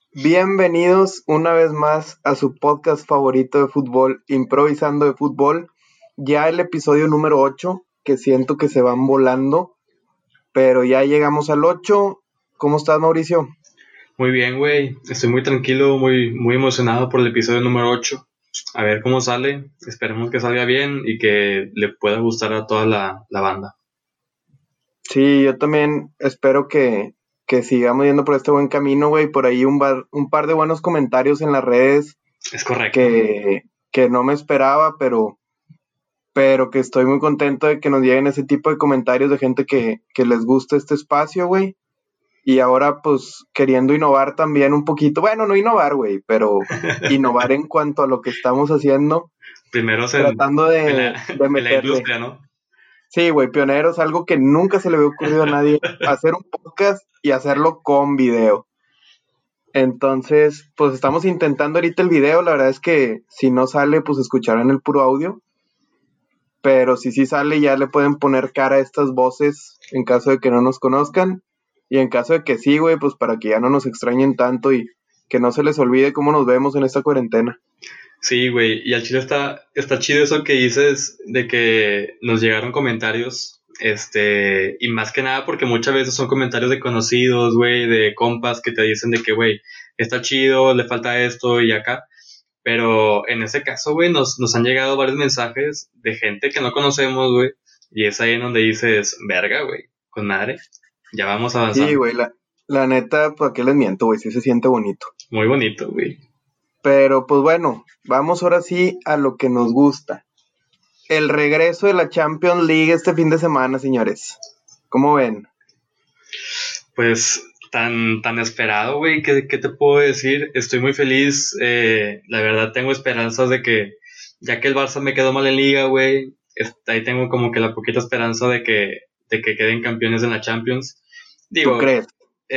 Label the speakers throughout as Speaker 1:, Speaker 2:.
Speaker 1: Bienvenidos una vez más a su podcast favorito de fútbol, Improvisando de Fútbol. Ya el episodio número 8, que siento que se van volando, pero ya llegamos al 8. ¿Cómo estás, Mauricio?
Speaker 2: Muy bien, güey. Estoy muy tranquilo, muy emocionado por el episodio número 8. A ver cómo sale. Esperemos que salga bien y que le pueda gustar a toda la banda.
Speaker 1: Sí, yo también espero que sigamos yendo por este buen camino, güey. Por ahí un par de buenos comentarios en las redes
Speaker 2: Es correcto.
Speaker 1: que no me esperaba, pero que estoy muy contento de que nos lleguen ese tipo de comentarios de gente que les gusta este espacio, güey. Y ahora, pues, queriendo innovar también un poquito. Bueno, no innovar, güey, pero innovar en cuanto a lo que estamos haciendo,
Speaker 2: Primeros
Speaker 1: tratando
Speaker 2: en la,
Speaker 1: de
Speaker 2: en la
Speaker 1: meterle.
Speaker 2: industria, ¿no?
Speaker 1: Sí, güey, pioneros, algo que nunca se le había ocurrido a nadie, hacer un podcast y hacerlo con video. Entonces, pues estamos intentando ahorita el video. La verdad es que si no sale, pues escucharán el puro audio. Pero si sí sale, ya le pueden poner cara a estas voces en caso de que no nos conozcan. Y en caso de que sí, güey, pues para que ya no nos extrañen tanto y que no se les olvide cómo nos vemos en esta cuarentena.
Speaker 2: Sí, güey. Y al chile está chido eso que dices de que nos llegaron comentarios. Y más que nada porque muchas veces son comentarios de conocidos, güey, de compas que te dicen de que, güey, está chido, le falta esto y acá. Pero en ese caso, güey, nos han llegado varios mensajes de gente que no conocemos, güey. Y es ahí en donde dices, verga, güey, con madre, ya vamos
Speaker 1: Sí,
Speaker 2: avanzando.
Speaker 1: güey, la neta, ¿para qué les miento, güey? Sí se siente bonito.
Speaker 2: Muy bonito, güey.
Speaker 1: Pero pues bueno, vamos ahora sí a lo que nos gusta. El regreso de la Champions League este fin de semana, señores. ¿Cómo ven?
Speaker 2: Pues tan esperado, güey, ¿qué te puedo decir? Estoy muy feliz. La verdad, tengo esperanzas de que, ya que el Barça me quedó mal en liga, güey, ahí tengo como que la poquita esperanza de que queden campeones en la Champions.
Speaker 1: ¿Tú
Speaker 2: Digo,
Speaker 1: crees?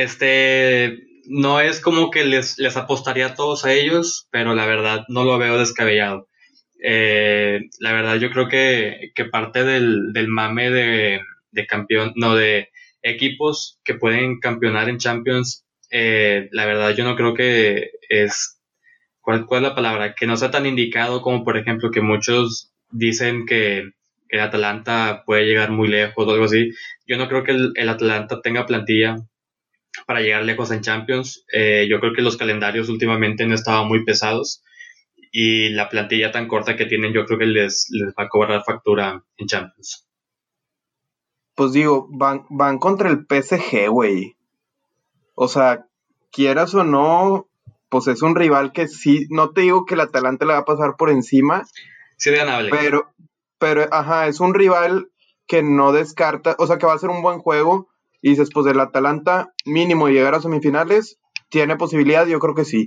Speaker 2: no es como que les apostaría a todos a ellos, pero la verdad no lo veo descabellado. La verdad yo creo que parte del mame de campeón, no, de equipos que pueden campeonar en Champions, la verdad yo no creo que es, ¿cuál es la palabra? Que no sea tan indicado como por ejemplo que muchos dicen que el Atalanta puede llegar muy lejos o algo así. Yo no creo que el Atalanta tenga plantilla para llegar lejos en Champions. Yo creo que los calendarios últimamente han estado muy pesados y la plantilla tan corta que tienen yo creo que les va a cobrar factura en Champions.
Speaker 1: Pues digo, van contra el PSG, güey. O sea, quieras o no, pues es un rival que sí, no te digo que el Atalanta le va a pasar por encima,
Speaker 2: Sí, es ganable.
Speaker 1: pero, ajá, es un rival que no descarta, o sea, que va a ser un buen juego. Y dices, pues el Atalanta, mínimo llegar a semifinales, tiene posibilidad, yo creo que sí.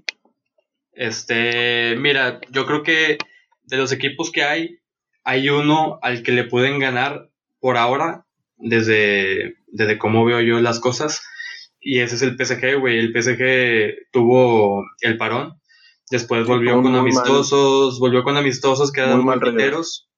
Speaker 2: Mira, yo creo que de los equipos que hay uno al que le pueden ganar por ahora, desde cómo veo yo las cosas, y ese es el PSG, güey. El PSG tuvo el parón, después
Speaker 1: Sí, tuvo un
Speaker 2: volvió con amistosos que eran
Speaker 1: muy
Speaker 2: muy
Speaker 1: mal regreso.
Speaker 2: piteros,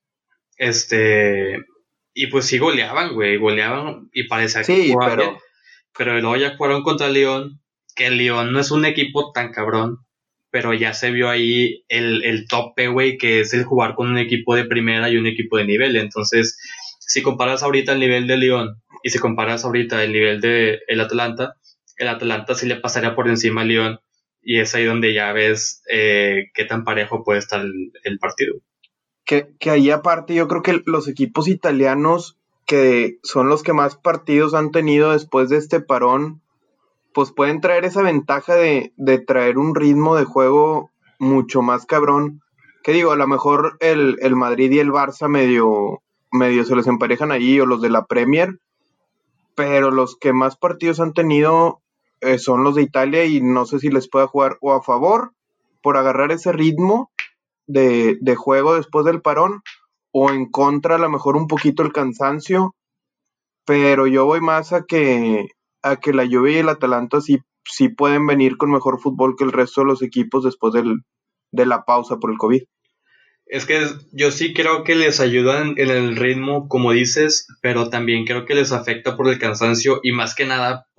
Speaker 2: este, y pues sí goleaban, güey, goleaban y parecía que
Speaker 1: Sí,
Speaker 2: jugaban bien,
Speaker 1: pero
Speaker 2: pero luego ya jugaron contra León, que el León no es un equipo tan cabrón, pero ya se vio ahí el tope, güey, que es el jugar con un equipo de primera y un equipo de nivel. Entonces, si comparas ahorita el nivel de León y si comparas ahorita el nivel de el Atalanta sí le pasaría por encima al León y es ahí donde ya ves qué tan parejo puede estar el partido.
Speaker 1: que ahí aparte yo creo que los equipos italianos, que son los que más partidos han tenido después de este parón, pues pueden traer esa ventaja de traer un ritmo de juego mucho más cabrón. Que digo, a lo mejor el Madrid y el Barça medio se les emparejan ahí, o los de la Premier, pero los que más partidos han tenido son los de Italia, y no sé si les pueda jugar o a favor por agarrar ese ritmo de juego después del parón, o en contra a lo mejor un poquito el cansancio. Pero yo voy más a que la Juve y el Atalanta sí pueden venir con mejor fútbol que el resto de los equipos después de la pausa por el COVID.
Speaker 2: Es que yo sí creo que les ayudan en el ritmo, como dices, pero también creo que les afecta por el cansancio y más que nada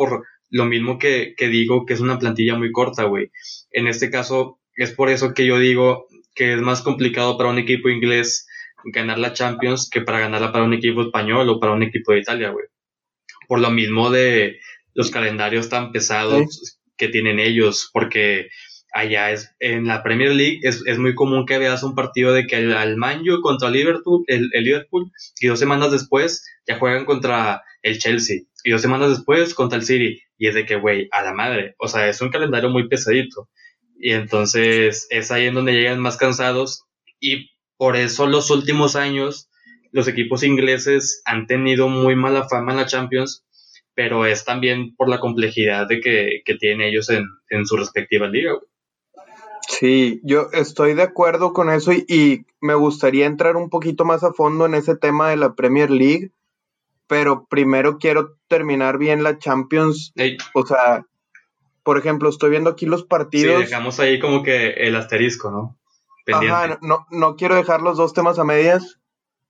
Speaker 2: lo mismo que digo que es una plantilla muy corta, güey. En este caso, es por eso que yo digo que es más complicado para un equipo inglés ganar la Champions que para ganarla para un equipo español o para un equipo de Italia, güey. Por lo mismo de los calendarios tan
Speaker 1: Sí.
Speaker 2: pesados que tienen ellos, porque allá en la Premier League es muy común que veas un partido de que al Man U contra Liverpool, el Liverpool, y 2 semanas después ya juegan contra el Chelsea, y 2 semanas después contra el City, y es de que, güey, a la madre, o sea, es un calendario muy pesadito, y entonces es ahí en donde llegan más cansados, y por eso los últimos años los equipos ingleses han tenido muy mala fama en la Champions, pero es también por la complejidad de que tienen ellos en su respectiva liga, güey.
Speaker 1: Sí, yo estoy de acuerdo con eso y me gustaría entrar un poquito más a fondo en ese tema de la Premier League, pero primero quiero terminar bien la Champions.
Speaker 2: Ey,
Speaker 1: O sea, por ejemplo, estoy viendo aquí los
Speaker 2: sí,
Speaker 1: partidos.
Speaker 2: dejamos ahí como que el asterisco, ¿no? Pendiente.
Speaker 1: Ajá, no quiero dejar los dos temas a medias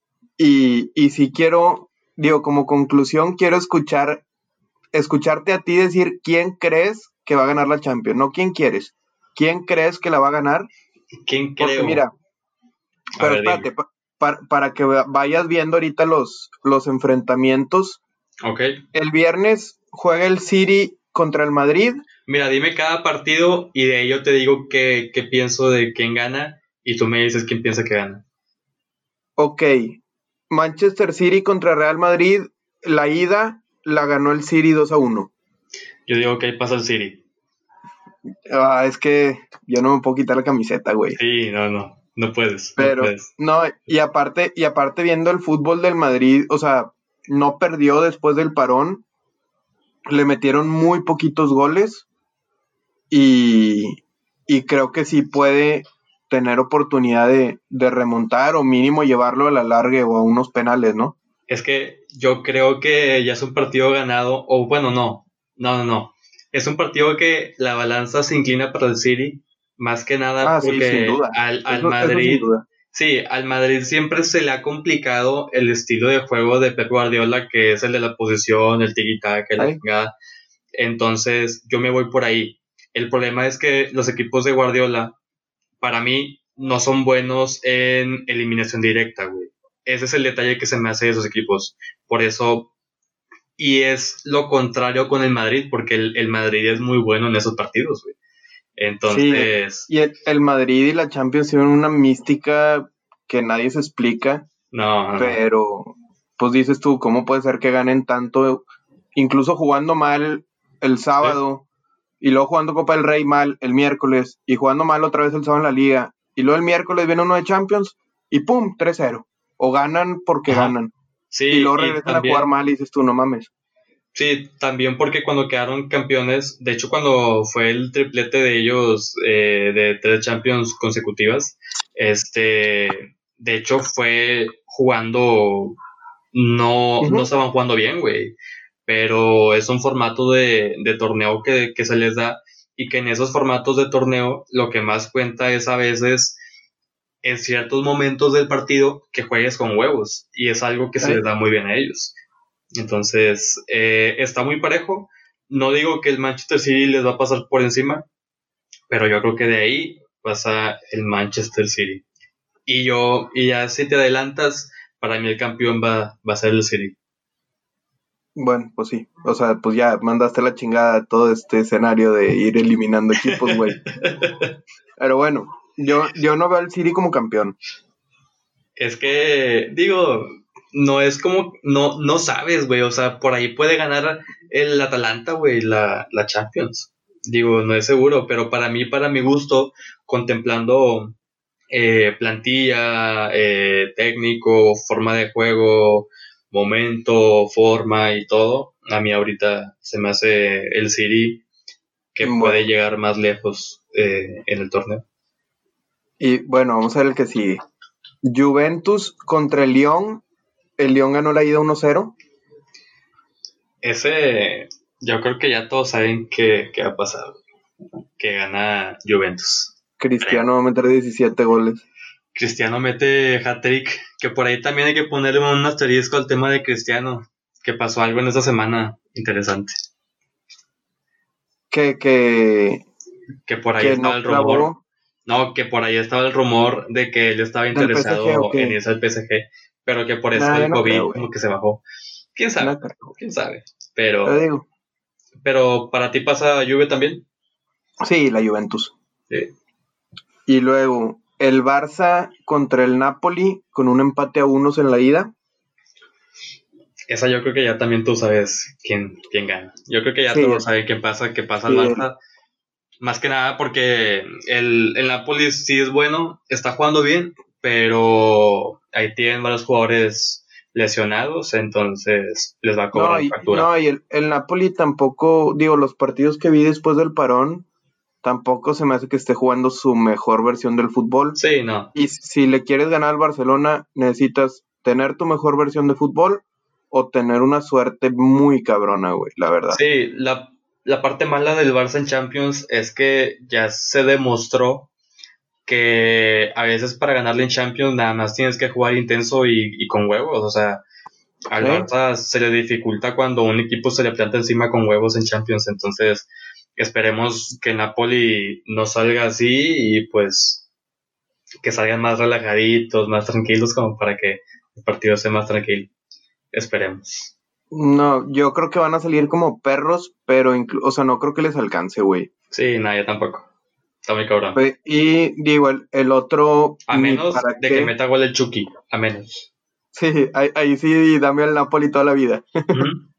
Speaker 1: y sí quiero, digo, como conclusión, quiero escucharte a ti decir quién crees que va a ganar la Champions, no quién quieres, quién crees que la va a ganar,
Speaker 2: ¿Quién
Speaker 1: porque
Speaker 2: creo?
Speaker 1: mira,
Speaker 2: A
Speaker 1: pero
Speaker 2: ver, dime.
Speaker 1: espérate, para que vayas viendo ahorita los enfrentamientos,
Speaker 2: Ok.
Speaker 1: el viernes juega el City contra el Madrid.
Speaker 2: Mira, dime cada partido y de ahí yo te digo qué pienso de quién gana y tú me dices quién piensa que gana.
Speaker 1: Ok, Manchester City contra Real Madrid, la ida la ganó el City 2-1.
Speaker 2: Yo digo que ahí pasa el City.
Speaker 1: Es que yo no me puedo quitar la camiseta, güey.
Speaker 2: Sí, no puedes, no
Speaker 1: Pero,
Speaker 2: puedes.
Speaker 1: no, y aparte viendo el fútbol del Madrid, o sea, no perdió después del parón, le metieron muy poquitos goles y, y creo que sí puede tener oportunidad de remontar o mínimo llevarlo a la larga o a unos penales, ¿no?
Speaker 2: Es que yo creo que ya es un partido ganado, o bueno, no. Es un partido que la balanza se inclina para el City, más que nada
Speaker 1: Ah, sí, sin
Speaker 2: porque
Speaker 1: duda.
Speaker 2: al
Speaker 1: Eso sin
Speaker 2: Madrid,
Speaker 1: duda.
Speaker 2: sí, al Madrid siempre se le ha complicado el estilo de juego de Pep Guardiola, que es el de la posición, el tiki-taka, la
Speaker 1: Ay,
Speaker 2: chingada. Entonces, yo me voy por ahí. El problema es que los equipos de Guardiola para mí no son buenos en eliminación directa, güey. Ese es el detalle que se me hace de esos equipos. Por eso, y es lo contrario con el Madrid, porque el Madrid es muy bueno en esos partidos, güey.
Speaker 1: sí,
Speaker 2: Entonces,
Speaker 1: y el Madrid y la Champions tienen una mística que nadie se explica,
Speaker 2: no.
Speaker 1: pero pues dices tú, ¿cómo puede ser que ganen tanto, incluso jugando mal el
Speaker 2: Sí,
Speaker 1: sábado y luego jugando Copa del Rey mal el miércoles y jugando mal otra vez el sábado en la liga y luego el miércoles viene uno de Champions y pum, 3-0 o ganan porque
Speaker 2: ajá.
Speaker 1: ganan y
Speaker 2: Sí,
Speaker 1: luego
Speaker 2: y
Speaker 1: regresan a jugar
Speaker 2: también,
Speaker 1: mal y dices tú, no mames.
Speaker 2: sí, también porque cuando quedaron campeones, de hecho cuando fue el triplete de ellos de 3 Champions consecutivas, de hecho fue jugando no
Speaker 1: Ujú.
Speaker 2: estaban jugando bien, güey. Pero es un formato de torneo que se les da y que en esos formatos de torneo lo que más cuenta es a veces en ciertos momentos del partido que juegues con huevos y es algo que se les
Speaker 1: ¿Eh?
Speaker 2: da muy bien a ellos. Entonces, está muy parejo. No digo que el Manchester City les va a pasar por encima, pero yo creo que de ahí pasa el Manchester City. Y ya si te adelantas, para mí el campeón va a ser el City.
Speaker 1: Bueno, pues sí, o sea, pues ya mandaste la chingada todo este escenario de ir eliminando equipos, güey. Pero bueno, yo no veo al City como campeón.
Speaker 2: Es que, digo, no es como, no sabes, güey, o sea, por ahí puede ganar el Atalanta, güey, la Champions. Digo, no es seguro, pero para mí, para mi gusto, contemplando plantilla, técnico, forma de juego, momento, forma y todo, a mí ahorita se me hace el City que puede
Speaker 1: Bueno,
Speaker 2: llegar más lejos en el torneo.
Speaker 1: y bueno, vamos a ver el que sigue. Juventus contra el Lyon ganó la ida 1-0.
Speaker 2: Ese, yo creo que ya todos saben qué ha pasado, que gana Juventus, creo.
Speaker 1: Cristiano va a meter 17 goles.
Speaker 2: Cristiano mete hat-trick, que por ahí también hay que ponerle un asterisco al tema de Cristiano, que pasó algo en esta semana interesante.
Speaker 1: que
Speaker 2: Que por ahí
Speaker 1: que
Speaker 2: estaba
Speaker 1: no
Speaker 2: el rumor.
Speaker 1: clavó
Speaker 2: No, que por ahí estaba el rumor de que él estaba
Speaker 1: del PSG o
Speaker 2: interesado en
Speaker 1: qué.
Speaker 2: irse al PSG, pero que por eso
Speaker 1: Nada, yo
Speaker 2: el
Speaker 1: no creo,
Speaker 2: COVID
Speaker 1: güey.
Speaker 2: como que se bajó. ¿Quién sabe?
Speaker 1: No creo.
Speaker 2: ¿Quién sabe?
Speaker 1: Te
Speaker 2: Pero,
Speaker 1: digo,
Speaker 2: pero para ti pasa Juve también.
Speaker 1: sí, la Juventus.
Speaker 2: Sí.
Speaker 1: Y luego el Barça contra el Napoli con un empate a unos en la ida.
Speaker 2: Esa yo creo que ya también tú sabes quién gana. Yo creo que ya
Speaker 1: Sí,
Speaker 2: todos saben qué pasa al
Speaker 1: sí,
Speaker 2: Barça. Más que nada porque el Napoli sí es bueno, está jugando bien, pero ahí tienen varios jugadores lesionados, entonces les va a
Speaker 1: no,
Speaker 2: cobrar factura.
Speaker 1: y el Napoli tampoco, digo, los partidos que vi después del parón, tampoco se me hace que esté jugando su mejor versión del fútbol.
Speaker 2: Sí, no.
Speaker 1: Y si le quieres ganar al Barcelona, necesitas tener tu mejor versión de fútbol o tener una suerte muy cabrona, güey, la verdad.
Speaker 2: Sí, la parte mala del Barça en Champions es que ya se demostró que a veces para ganarle en Champions nada más tienes que jugar intenso y con huevos. O sea, al
Speaker 1: ¿Eh?
Speaker 2: Barça se le dificulta cuando un equipo se le planta encima con huevos en Champions. Entonces, esperemos que Napoli no salga así y pues que salgan más relajaditos, más tranquilos, como para que el partido sea más tranquilo. Esperemos.
Speaker 1: No, yo creo que van a salir como perros, pero, o sea, no creo que les alcance, güey.
Speaker 2: Sí, nada, yo tampoco. Está muy cabrón.
Speaker 1: Y digo, el otro,
Speaker 2: A
Speaker 1: ni
Speaker 2: menos
Speaker 1: para
Speaker 2: de que
Speaker 1: qué.
Speaker 2: meta gol el Chucky. A menos.
Speaker 1: Sí, ahí sí, dame al Napoli toda la vida.
Speaker 2: Ujú.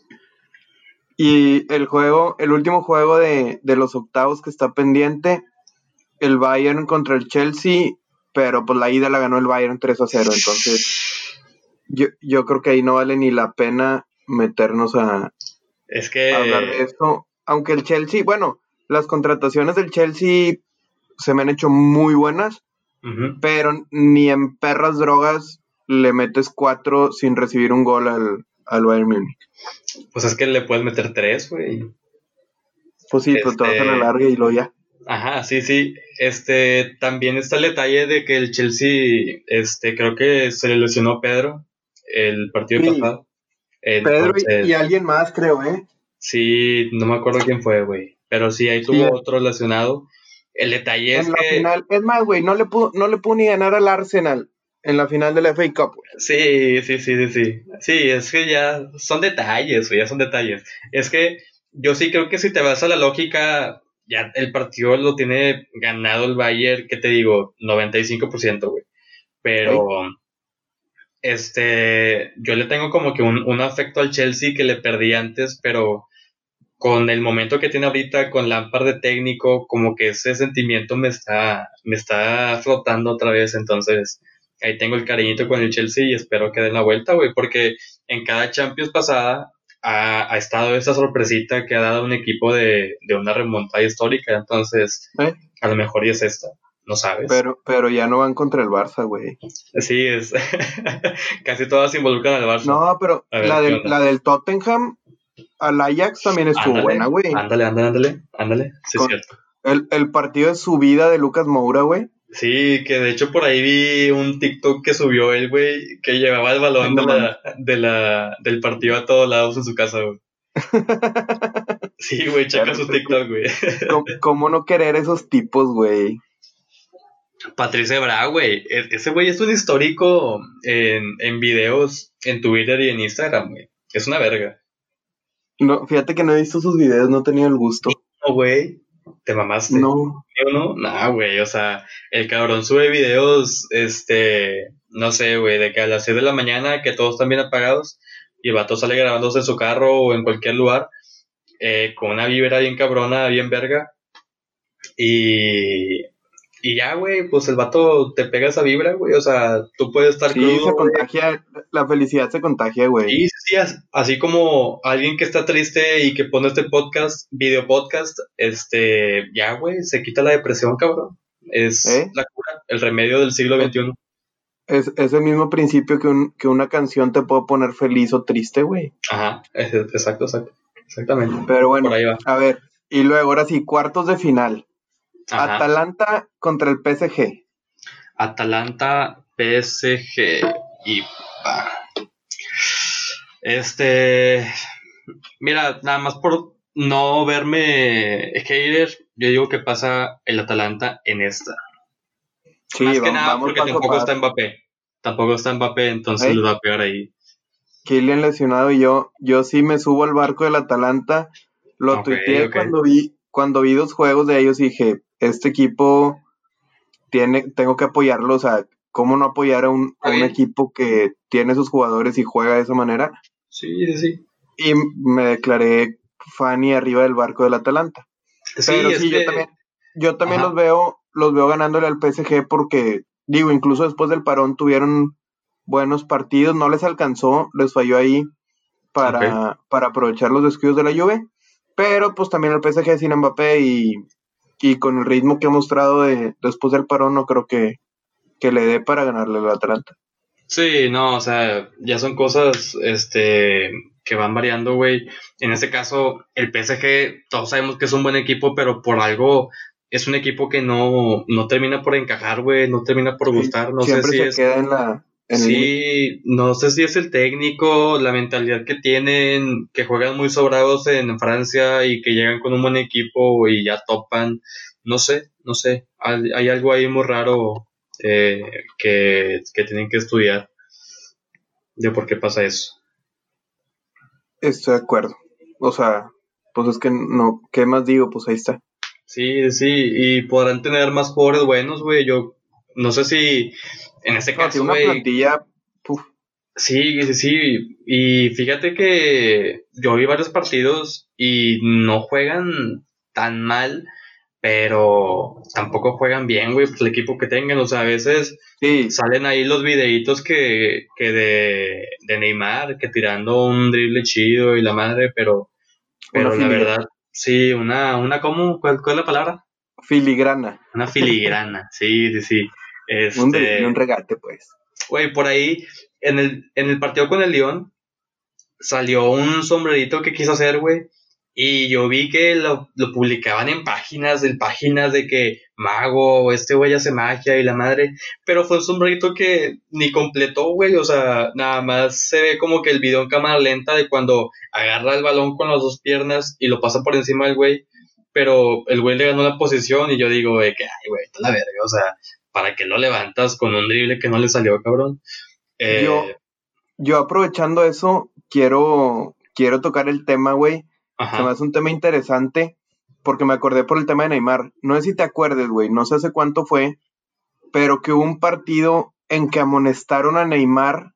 Speaker 1: Y el último juego de los octavos que está pendiente, el Bayern contra el Chelsea, pero pues la ida la ganó el Bayern 3-0, entonces yo creo que ahí no vale ni la pena meternos a
Speaker 2: Es
Speaker 1: hablar de
Speaker 2: que.
Speaker 1: esto. Aunque el Chelsea, bueno, las contrataciones del Chelsea se me han hecho muy buenas,
Speaker 2: Ujú.
Speaker 1: pero ni en perras drogas le metes 4 sin recibir un gol al Bayern Múnich.
Speaker 2: Pues es que le puedes meter tres, güey.
Speaker 1: Pues sí, pues te vas a la
Speaker 2: Este.
Speaker 1: larga y lo ya.
Speaker 2: Ajá, sí, sí. También está el detalle de que el Chelsea, creo que se le lesionó Pedro el partido
Speaker 1: Sí,
Speaker 2: pasado.
Speaker 1: Pedro y
Speaker 2: Entonces,
Speaker 1: alguien más, creo, ¿eh?
Speaker 2: sí, no me acuerdo quién fue, güey. Pero sí, ahí
Speaker 1: Sí,
Speaker 2: tuvo otro lesionado. El detalle es
Speaker 1: en la
Speaker 2: que,
Speaker 1: final. Es más, güey, no le pudo ni ganar al Arsenal en la final de la FA Cup, güey.
Speaker 2: sí, sí, sí, sí, sí. Sí, es que ya son detalles, güey, ya son detalles. Es que yo sí creo que si te vas a la lógica, ya el partido lo tiene ganado el Bayern, ¿qué te digo? 95%, güey.
Speaker 1: ¿Eh?
Speaker 2: Pero, yo le tengo como que un afecto al Chelsea que le perdí antes, pero con el momento que tiene ahorita, con Lampard de técnico, como que ese sentimiento me está flotando otra vez, entonces ahí tengo el cariñito con el Chelsea y espero que den la vuelta, güey, porque en cada Champions pasada ha estado esa sorpresita que ha dado un equipo de una remontada histórica, entonces
Speaker 1: ¿Eh?
Speaker 2: a lo mejor y es esta, ¿no sabes?
Speaker 1: Pero ya no van contra el Barça, güey.
Speaker 2: Sí, es casi todas involucran al Barça.
Speaker 1: No, pero
Speaker 2: A ver
Speaker 1: la
Speaker 2: qué
Speaker 1: del,
Speaker 2: onda.
Speaker 1: la del Tottenham al Ajax también estuvo
Speaker 2: Ándale,
Speaker 1: buena, güey.
Speaker 2: ándale, ándale, ándale, ándale, sí es
Speaker 1: Con
Speaker 2: cierto.
Speaker 1: el partido de subida de Lucas Moura, güey.
Speaker 2: Sí, que de hecho por ahí vi un TikTok que subió el güey que llevaba el
Speaker 1: Ay,
Speaker 2: balón
Speaker 1: no mames.
Speaker 2: del partido a todos lados en su casa, güey. Sí, güey,
Speaker 1: Ya
Speaker 2: checa
Speaker 1: no
Speaker 2: su
Speaker 1: sé
Speaker 2: TikTok, güey.
Speaker 1: cómo no querer esos tipos, güey.
Speaker 2: Patricia Bra, güey. Ese güey es un histórico en videos en Twitter y en Instagram, güey. Es una verga.
Speaker 1: No, fíjate que no he visto sus videos, no he tenido el
Speaker 2: Ni
Speaker 1: gusto.
Speaker 2: uno, güey. Te mamaste.
Speaker 1: No.
Speaker 2: ¿Ni uno? Nah, güey. O sea, el cabrón sube videos, no sé, güey, de que a las 6 de la mañana, que todos están bien apagados, y el vato sale grabándose en su carro o en cualquier lugar, con una vibra bien cabrona, bien verga. Y, y ya, güey, pues el vato te pega esa vibra, güey. O sea, tú puedes estar
Speaker 1: Sí,
Speaker 2: crudo,
Speaker 1: se
Speaker 2: güey.
Speaker 1: contagia, la felicidad se contagia, güey.
Speaker 2: Sí, sí, sí, así como alguien que está triste y que pone este podcast, video podcast, ya, güey, se quita la depresión, cabrón. Es
Speaker 1: ¿Eh?
Speaker 2: la cura, el remedio del siglo
Speaker 1: Es,
Speaker 2: XXI.
Speaker 1: es el mismo principio que una canción te puede poner feliz o triste, güey.
Speaker 2: Ajá, exacto, exacto, exactamente.
Speaker 1: Pero
Speaker 2: Por
Speaker 1: bueno,
Speaker 2: ahí va.
Speaker 1: a ver. Y luego, ahora sí, cuartos de final.
Speaker 2: Ajá.
Speaker 1: Atalanta contra el PSG.
Speaker 2: Atalanta, PSG y pa. Este, Mira, nada más no verme hater, yo digo que pasa el Atalanta en esta.
Speaker 1: Sí,
Speaker 2: Más que nada
Speaker 1: vamos
Speaker 2: porque
Speaker 1: paso a
Speaker 2: tampoco está
Speaker 1: paso.
Speaker 2: Mbappé. Tampoco está Mbappé, entonces les
Speaker 1: Hey,
Speaker 2: va a pegar ahí.
Speaker 1: Kylian lesionado y yo sí me subo al barco del Atalanta. Lo
Speaker 2: Ok,
Speaker 1: tuiteé
Speaker 2: ok.
Speaker 1: cuando vi 2 juegos de ellos y dije, este equipo tengo que apoyarlo, o sea, ¿cómo no apoyar a
Speaker 2: Está
Speaker 1: un
Speaker 2: bien.
Speaker 1: equipo que tiene sus jugadores y juega de esa manera?
Speaker 2: Sí, sí, sí.
Speaker 1: Y me declaré fan y arriba del barco del Atalanta.
Speaker 2: Sí,
Speaker 1: Pero
Speaker 2: es
Speaker 1: sí,
Speaker 2: que,
Speaker 1: yo también
Speaker 2: ajá,
Speaker 1: los veo ganándole al PSG porque, digo, incluso después del parón tuvieron buenos partidos, no les alcanzó, les falló ahí
Speaker 2: ok.
Speaker 1: para aprovechar los descuidos de la Juve, pero pues también el PSG sin Mbappé y con el ritmo que ha mostrado después del parón no creo que le dé para ganarle al Atalanta.
Speaker 2: Sí, no, o sea, ya son cosas, que van variando, güey. En este caso, el PSG, todos sabemos que es un buen equipo, pero por algo es un equipo que no termina por encajar, güey, no termina por
Speaker 1: Sí,
Speaker 2: gustar. No sé
Speaker 1: siempre
Speaker 2: si
Speaker 1: se
Speaker 2: es,
Speaker 1: queda en el límite.
Speaker 2: sí, no sé si es el técnico, la mentalidad que tienen, que juegan muy sobrados en Francia y que llegan con un buen equipo y ya topan. No sé, hay algo ahí muy raro, que tienen que estudiar de por qué pasa eso.
Speaker 1: Estoy de acuerdo. O sea, pues es que no, ¿qué más digo? Pues ahí está.
Speaker 2: Sí, sí, y podrán tener más jugadores buenos, güey. Yo no sé si en este
Speaker 1: No, tiene
Speaker 2: caso,
Speaker 1: una
Speaker 2: güey,
Speaker 1: plantilla, puf,
Speaker 2: sí, sí, sí. Y fíjate que yo vi varios partidos y no juegan tan mal, pero tampoco juegan bien, güey, pues el equipo que tengan. O sea, a veces
Speaker 1: sí,
Speaker 2: salen ahí los videitos que de Neymar, que tirando un drible chido y la madre, pero,
Speaker 1: una
Speaker 2: pero la verdad, sí, ¿cuál es la palabra?
Speaker 1: filigrana,
Speaker 2: Una filigrana, sí, sí, sí.
Speaker 1: un drible, un
Speaker 2: Este,
Speaker 1: regate, pues.
Speaker 2: güey, por ahí, en el partido con el León, salió un sombrerito que quiso hacer, güey. Y yo vi que lo publicaban en páginas de que mago, este güey hace magia y la madre. Pero fue un sombrerito que ni completó, güey. O sea, nada más se ve como que el video en cámara lenta de cuando agarra el balón con las dos piernas y lo pasa por encima del güey. Pero el güey le ganó la posición y yo digo, de que, ay, güey, está la verga. O sea, ¿para qué lo levantas con un drible que no le salió, cabrón?
Speaker 1: Yo,
Speaker 2: Eh,
Speaker 1: yo aprovechando eso, quiero tocar el tema, güey. Se me
Speaker 2: ajá.
Speaker 1: hace un tema interesante porque me acordé por el tema de Neymar. No sé si te acuerdes, güey, no sé hace cuánto fue, pero que hubo un partido en que amonestaron a Neymar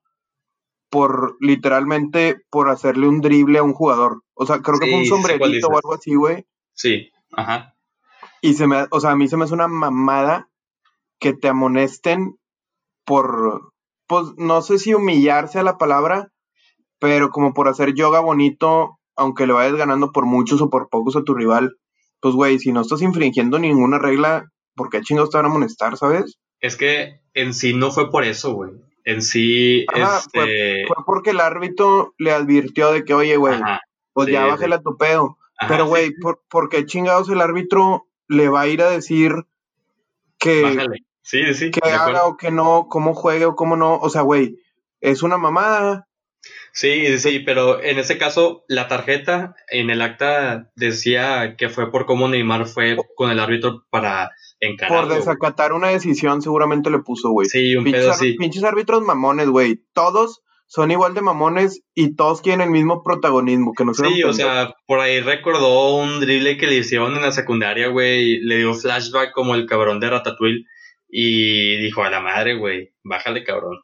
Speaker 1: por literalmente por hacerle un drible a un jugador. O sea, creo que fue un
Speaker 2: Sí, sí sé cuál
Speaker 1: sombrerito o
Speaker 2: dices.
Speaker 1: algo así, güey.
Speaker 2: Sí, ajá.
Speaker 1: Y o sea, a mí se me hace una mamada que te amonesten por, pues no sé si humillarse a la palabra, pero como por hacer yoga bonito, aunque le vayas ganando por muchos o por pocos a tu rival, pues güey, si no estás infringiendo ninguna regla, ¿por qué chingados te van a amonestar, sabes?
Speaker 2: Es que en sí no fue por eso, güey. En sí,
Speaker 1: Ajá, fue porque el árbitro le advirtió de que, oye, güey,
Speaker 2: ajá,
Speaker 1: pues ya
Speaker 2: sí, sí,
Speaker 1: bájale a tu pedo. Pero,
Speaker 2: ajá, sí,
Speaker 1: güey, ¿por qué chingados el árbitro le va a ir a decir que,
Speaker 2: bájale. Sí, sí, sí,
Speaker 1: que
Speaker 2: de
Speaker 1: haga
Speaker 2: acuerdo.
Speaker 1: o que no, cómo juegue o cómo no? O sea, güey, es una mamada.
Speaker 2: Sí, sí, sí, pero en ese caso, la tarjeta en el acta decía que fue por cómo Neymar fue con el árbitro para
Speaker 1: Por
Speaker 2: encararlo, güey.
Speaker 1: desacatar una decisión seguramente le puso, güey.
Speaker 2: Sí, un pedo así.
Speaker 1: Pinches árbitros mamones, güey. Todos son igual de mamones y todos quieren el mismo protagonismo, que no sean
Speaker 2: Sí, o
Speaker 1: pendejos.
Speaker 2: sea, por ahí recordó un drible que le hicieron en la secundaria, güey. Le dio flashback como el cabrón de Ratatouille. Y dijo, a la madre, güey, bájale, cabrón.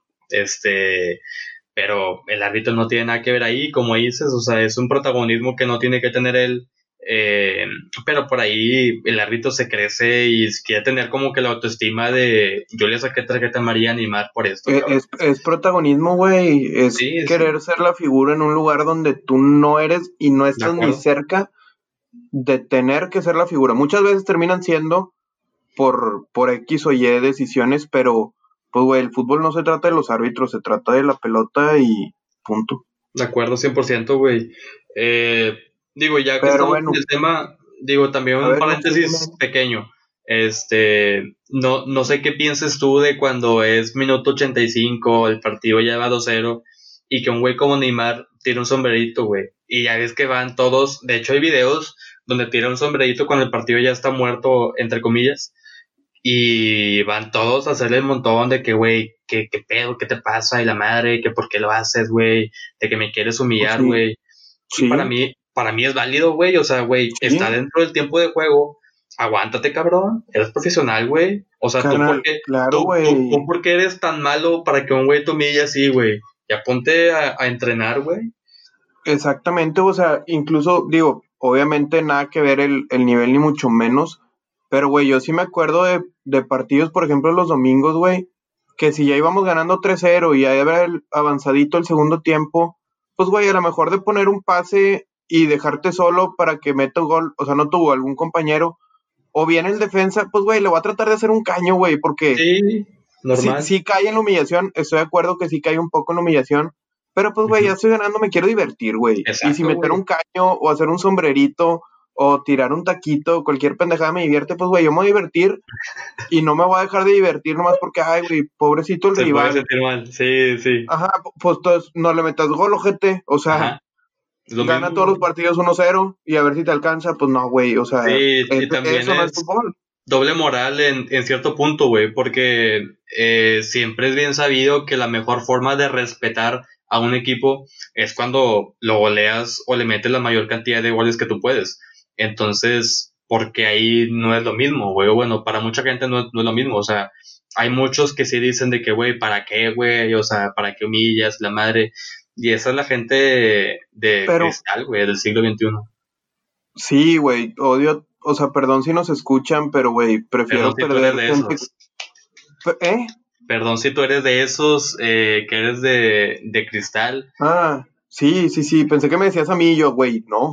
Speaker 2: Pero el árbitro no tiene nada que ver ahí, como dices, o sea, es un protagonismo que no tiene que tener él. eh, pero por ahí el árbitro se crece y quiere tener como que la autoestima de yo le saqué tarjeta amarilla a Neymar por esto, cabrón.
Speaker 1: Es protagonismo, güey. Es
Speaker 2: Sí, sí,
Speaker 1: querer ser la figura en un lugar donde tú no eres y no
Speaker 2: de
Speaker 1: estás ni
Speaker 2: acuerdo.
Speaker 1: cerca de tener que ser la figura. Muchas veces terminan siendo por X o Y decisiones, pero, pues, güey, el fútbol no se trata de los árbitros, se trata de la pelota y punto.
Speaker 2: De acuerdo, 100%, güey. Eh, digo, ya que
Speaker 1: Pero
Speaker 2: estamos en
Speaker 1: bueno,
Speaker 2: el tema, digo, también
Speaker 1: a
Speaker 2: un
Speaker 1: ver, no, sí, dime.
Speaker 2: paréntesis pequeño. No sé qué pienses tú de cuando es minuto 85, el partido ya va 2-0 y que un güey como Neymar tira un sombrerito, güey. Y ya ves que van todos, de hecho hay videos donde tira un sombrerito cuando el partido ya está muerto, entre comillas, y van todos a hacerle un montón de que, güey, qué pedo, qué te pasa, y la madre, que por qué lo haces, güey, de que me quieres
Speaker 1: Pues
Speaker 2: humillar,
Speaker 1: sí,
Speaker 2: güey. Y
Speaker 1: sí,
Speaker 2: para mí es válido, güey, o sea, güey, está
Speaker 1: sí,
Speaker 2: dentro del tiempo de juego, aguántate, cabrón, eres profesional, güey. O sea,
Speaker 1: carnal, claro,
Speaker 2: tú
Speaker 1: güey.
Speaker 2: por qué eres tan malo para que un güey te humille así, güey. Ya ponte a entrenar, güey.
Speaker 1: Exactamente, o sea, incluso, digo, obviamente nada que ver el nivel ni mucho menos, pero, güey, yo sí me acuerdo de partidos, por ejemplo, los domingos, güey, que si ya íbamos ganando 3-0 y ya había avanzadito el segundo tiempo, pues, güey, a lo mejor de poner un pase y dejarte solo para que meta un gol, o sea, no tuvo algún compañero, o bien el defensa, pues, güey, le voy a tratar de hacer un caño, güey, porque
Speaker 2: Sí,
Speaker 1: sí,
Speaker 2: normal.
Speaker 1: sí cae en la humillación, estoy de acuerdo que sí cae un poco en la humillación, pero pues, güey, ya
Speaker 2: Ujú.
Speaker 1: estoy ganando, me quiero divertir, güey. Y si
Speaker 2: Exacto,
Speaker 1: meter
Speaker 2: güey.
Speaker 1: un caño o hacer un sombrerito o tirar un taquito, cualquier pendejada me divierte, pues, güey, yo me voy a divertir y no me voy a dejar de divertir nomás porque, ay, güey, pobrecito el
Speaker 2: Se puede
Speaker 1: rival.
Speaker 2: sentir mal. Sí, sí.
Speaker 1: Ajá, pues entonces no le metas gol, ojete. O sea,
Speaker 2: Ajá. Es lo
Speaker 1: gana
Speaker 2: mismo,
Speaker 1: todos los
Speaker 2: güey.
Speaker 1: partidos 1-0 y a ver si te alcanza. Pues no, güey, o sea,
Speaker 2: Sí, y también
Speaker 1: eso no es
Speaker 2: es
Speaker 1: fútbol.
Speaker 2: doble moral en cierto punto, güey, porque siempre es bien sabido que la mejor forma de respetar a un equipo es cuando lo goleas o le metes la mayor cantidad de goles que tú puedes. Entonces, porque ahí no es lo mismo, güey. Bueno, para mucha gente no es lo mismo. O sea, hay muchos que sí dicen de que, güey, ¿para qué, güey? O sea, ¿para qué humillas la madre? Y esa es la gente de
Speaker 1: Pero
Speaker 2: cristal, güey, del siglo XXI.
Speaker 1: sí, güey, odio, o sea, perdón si nos escuchan, pero, güey,
Speaker 2: Perdón
Speaker 1: prefiero
Speaker 2: si tú eres
Speaker 1: perder
Speaker 2: de
Speaker 1: gente.
Speaker 2: esos.
Speaker 1: ¿Eh?
Speaker 2: Perdón si tú eres de esos que eres de cristal.
Speaker 1: Ah, sí, sí, sí, pensé que me decías a mí y yo, güey, no.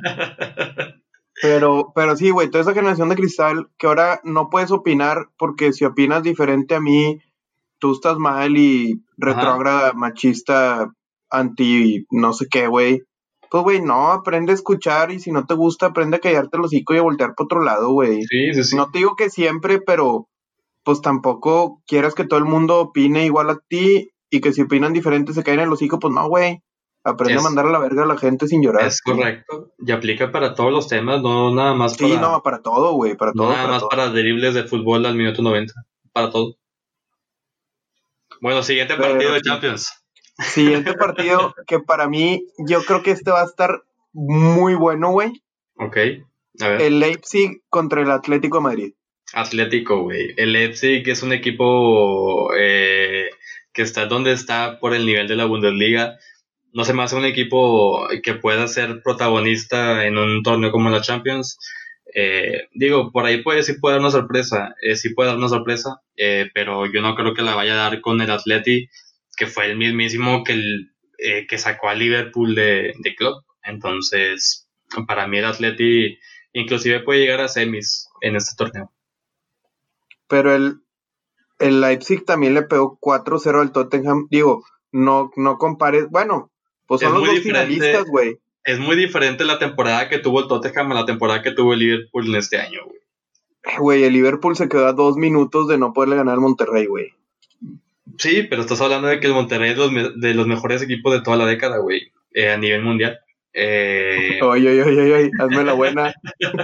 Speaker 1: Pero sí, güey, toda esa generación de cristal que ahora no puedes opinar porque si opinas diferente a mí, tú estás mal y
Speaker 2: Ajá.
Speaker 1: retrógrada, machista, anti, no sé qué, güey. Pues, güey, no, aprende a escuchar y si no te gusta, aprende a callarte el hocico y a voltear para otro lado, güey.
Speaker 2: Sí, sí, sí.
Speaker 1: No te digo que siempre, pero pues tampoco quieras que todo el mundo opine igual a ti y que si opinan diferente se caen en el hocico, pues no, güey. Aprende a
Speaker 2: Es,
Speaker 1: mandar a la verga a la gente sin llorar,
Speaker 2: es
Speaker 1: sí.
Speaker 2: correcto. Y aplica para todos los temas,
Speaker 1: Sí, no, para todo, güey, para
Speaker 2: no
Speaker 1: todo,
Speaker 2: nada
Speaker 1: para
Speaker 2: más
Speaker 1: todo.
Speaker 2: para dribles de fútbol al minuto 90. Para todo. Bueno, siguiente partido
Speaker 1: Pero
Speaker 2: de
Speaker 1: sí.
Speaker 2: Champions.
Speaker 1: Siguiente partido que para mí, yo creo que este va a estar muy bueno, güey.
Speaker 2: Ok. A ver.
Speaker 1: El Leipzig contra el Atlético de Madrid.
Speaker 2: Atlético, güey. El Leipzig es un equipo que está donde está por el nivel de la Bundesliga. No se me hace un equipo que pueda ser protagonista en un torneo como la Champions. Digo, por ahí sí puede dar una sorpresa, sí puede dar una sorpresa, pero yo no creo que la vaya a dar con el Atleti, que fue el mismísimo que sacó a Liverpool de club. Entonces, para mí el Atleti inclusive puede llegar a semis en este torneo.
Speaker 1: Pero el Leipzig también le pegó 4-0 al Tottenham. Digo, no compares. Bueno, pues
Speaker 2: Es
Speaker 1: son los
Speaker 2: muy
Speaker 1: dos
Speaker 2: diferente,
Speaker 1: finalistas, güey.
Speaker 2: es muy diferente la temporada que tuvo el Tottenham a la temporada que tuvo el Liverpool en este año, güey.
Speaker 1: Güey, el Liverpool se quedó a 2 minutos de no poderle ganar al Monterrey, güey.
Speaker 2: Sí, pero estás hablando de que el Monterrey es de los mejores equipos de toda la década, güey, a nivel mundial.
Speaker 1: Oye, oye, oye, oye, hazme la buena.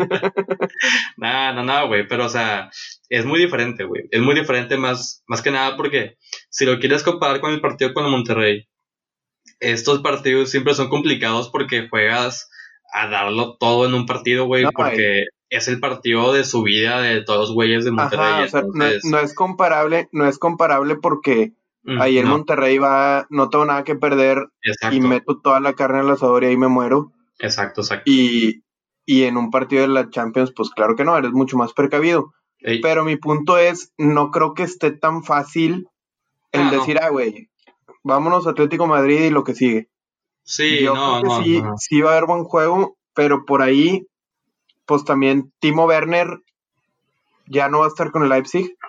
Speaker 2: No, güey, pero o sea, es muy diferente, güey. Es muy diferente más que nada porque si lo quieres comparar con el partido con el Monterrey, estos partidos siempre son complicados porque juegas a darlo todo en un partido,
Speaker 1: No,
Speaker 2: güey, porque es el partido de su vida de todos los güeyes de
Speaker 1: ajá,
Speaker 2: Monterrey,
Speaker 1: o sea,
Speaker 2: entonces,
Speaker 1: no es comparable porque ayer
Speaker 2: no,
Speaker 1: Monterrey va, no tengo nada que perder y
Speaker 2: exacto,
Speaker 1: meto toda la carne al asador y ahí me muero.
Speaker 2: exacto.
Speaker 1: Y, y en un partido de la Champions, pues claro que no, eres mucho más precavido.
Speaker 2: Ey,
Speaker 1: Pero mi punto es, no creo que esté tan fácil el
Speaker 2: no,
Speaker 1: decir, ah, güey, vámonos Atlético Madrid y lo que sigue.
Speaker 2: sí,
Speaker 1: Yo creo que sí,
Speaker 2: no.
Speaker 1: sí va a haber buen juego, pero por ahí, pues también Timo Werner ya no va a estar con el Leipzig.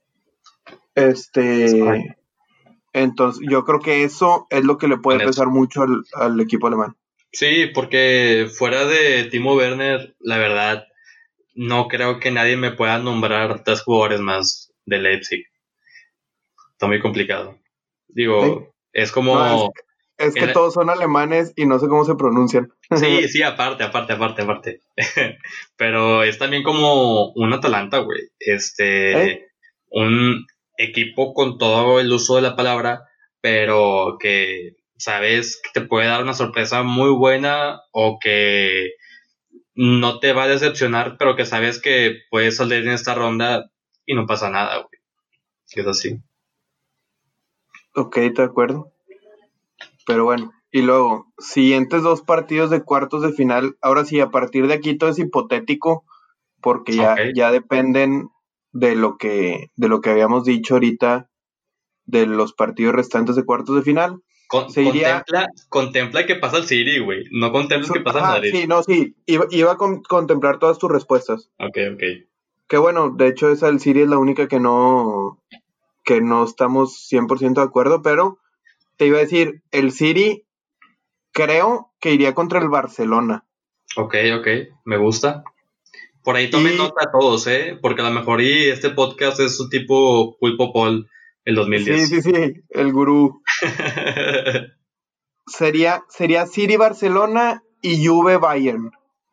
Speaker 2: Es correcto.
Speaker 1: Este, entonces yo creo que eso es lo que le puede
Speaker 2: Con eso.
Speaker 1: pesar mucho al equipo alemán.
Speaker 2: Sí, porque fuera de Timo Werner, la verdad, no creo que nadie me pueda nombrar 3 jugadores más de Leipzig. Está muy complicado.
Speaker 1: ¿Sí?
Speaker 2: Digo, es
Speaker 1: No, es,
Speaker 2: como.
Speaker 1: Es que todos son alemanes y no sé cómo se pronuncian.
Speaker 2: Sí, aparte. Pero es también como un Atalanta, güey. Un equipo con todo el uso de la palabra, pero que sabes que te puede dar una sorpresa muy buena o que no te va a decepcionar, pero que sabes que puedes salir en esta ronda y no pasa nada, güey. Es así.
Speaker 1: Ok, de acuerdo. Pero bueno, y luego, siguientes 2 partidos de cuartos de final. Ahora sí, a partir de aquí todo es hipotético, porque ya dependen de lo que habíamos dicho ahorita, de los partidos restantes de cuartos de final.
Speaker 2: Contempla que pasa el City, güey. No contemples que pasa el
Speaker 1: Ajá,
Speaker 2: Madrid.
Speaker 1: sí, no, sí. Iba a contemplar todas tus respuestas.
Speaker 2: Ok.
Speaker 1: Que bueno, de hecho esa del City es la única que no estamos 100% de acuerdo, pero te iba a decir, el City creo que iría contra el Barcelona.
Speaker 2: Ok, me gusta. Por ahí tomen nota todos, porque a lo mejor y este podcast es su tipo Pulpo Paul el 2010.
Speaker 1: Sí, el gurú. Sería City Barcelona y Juve Bayern.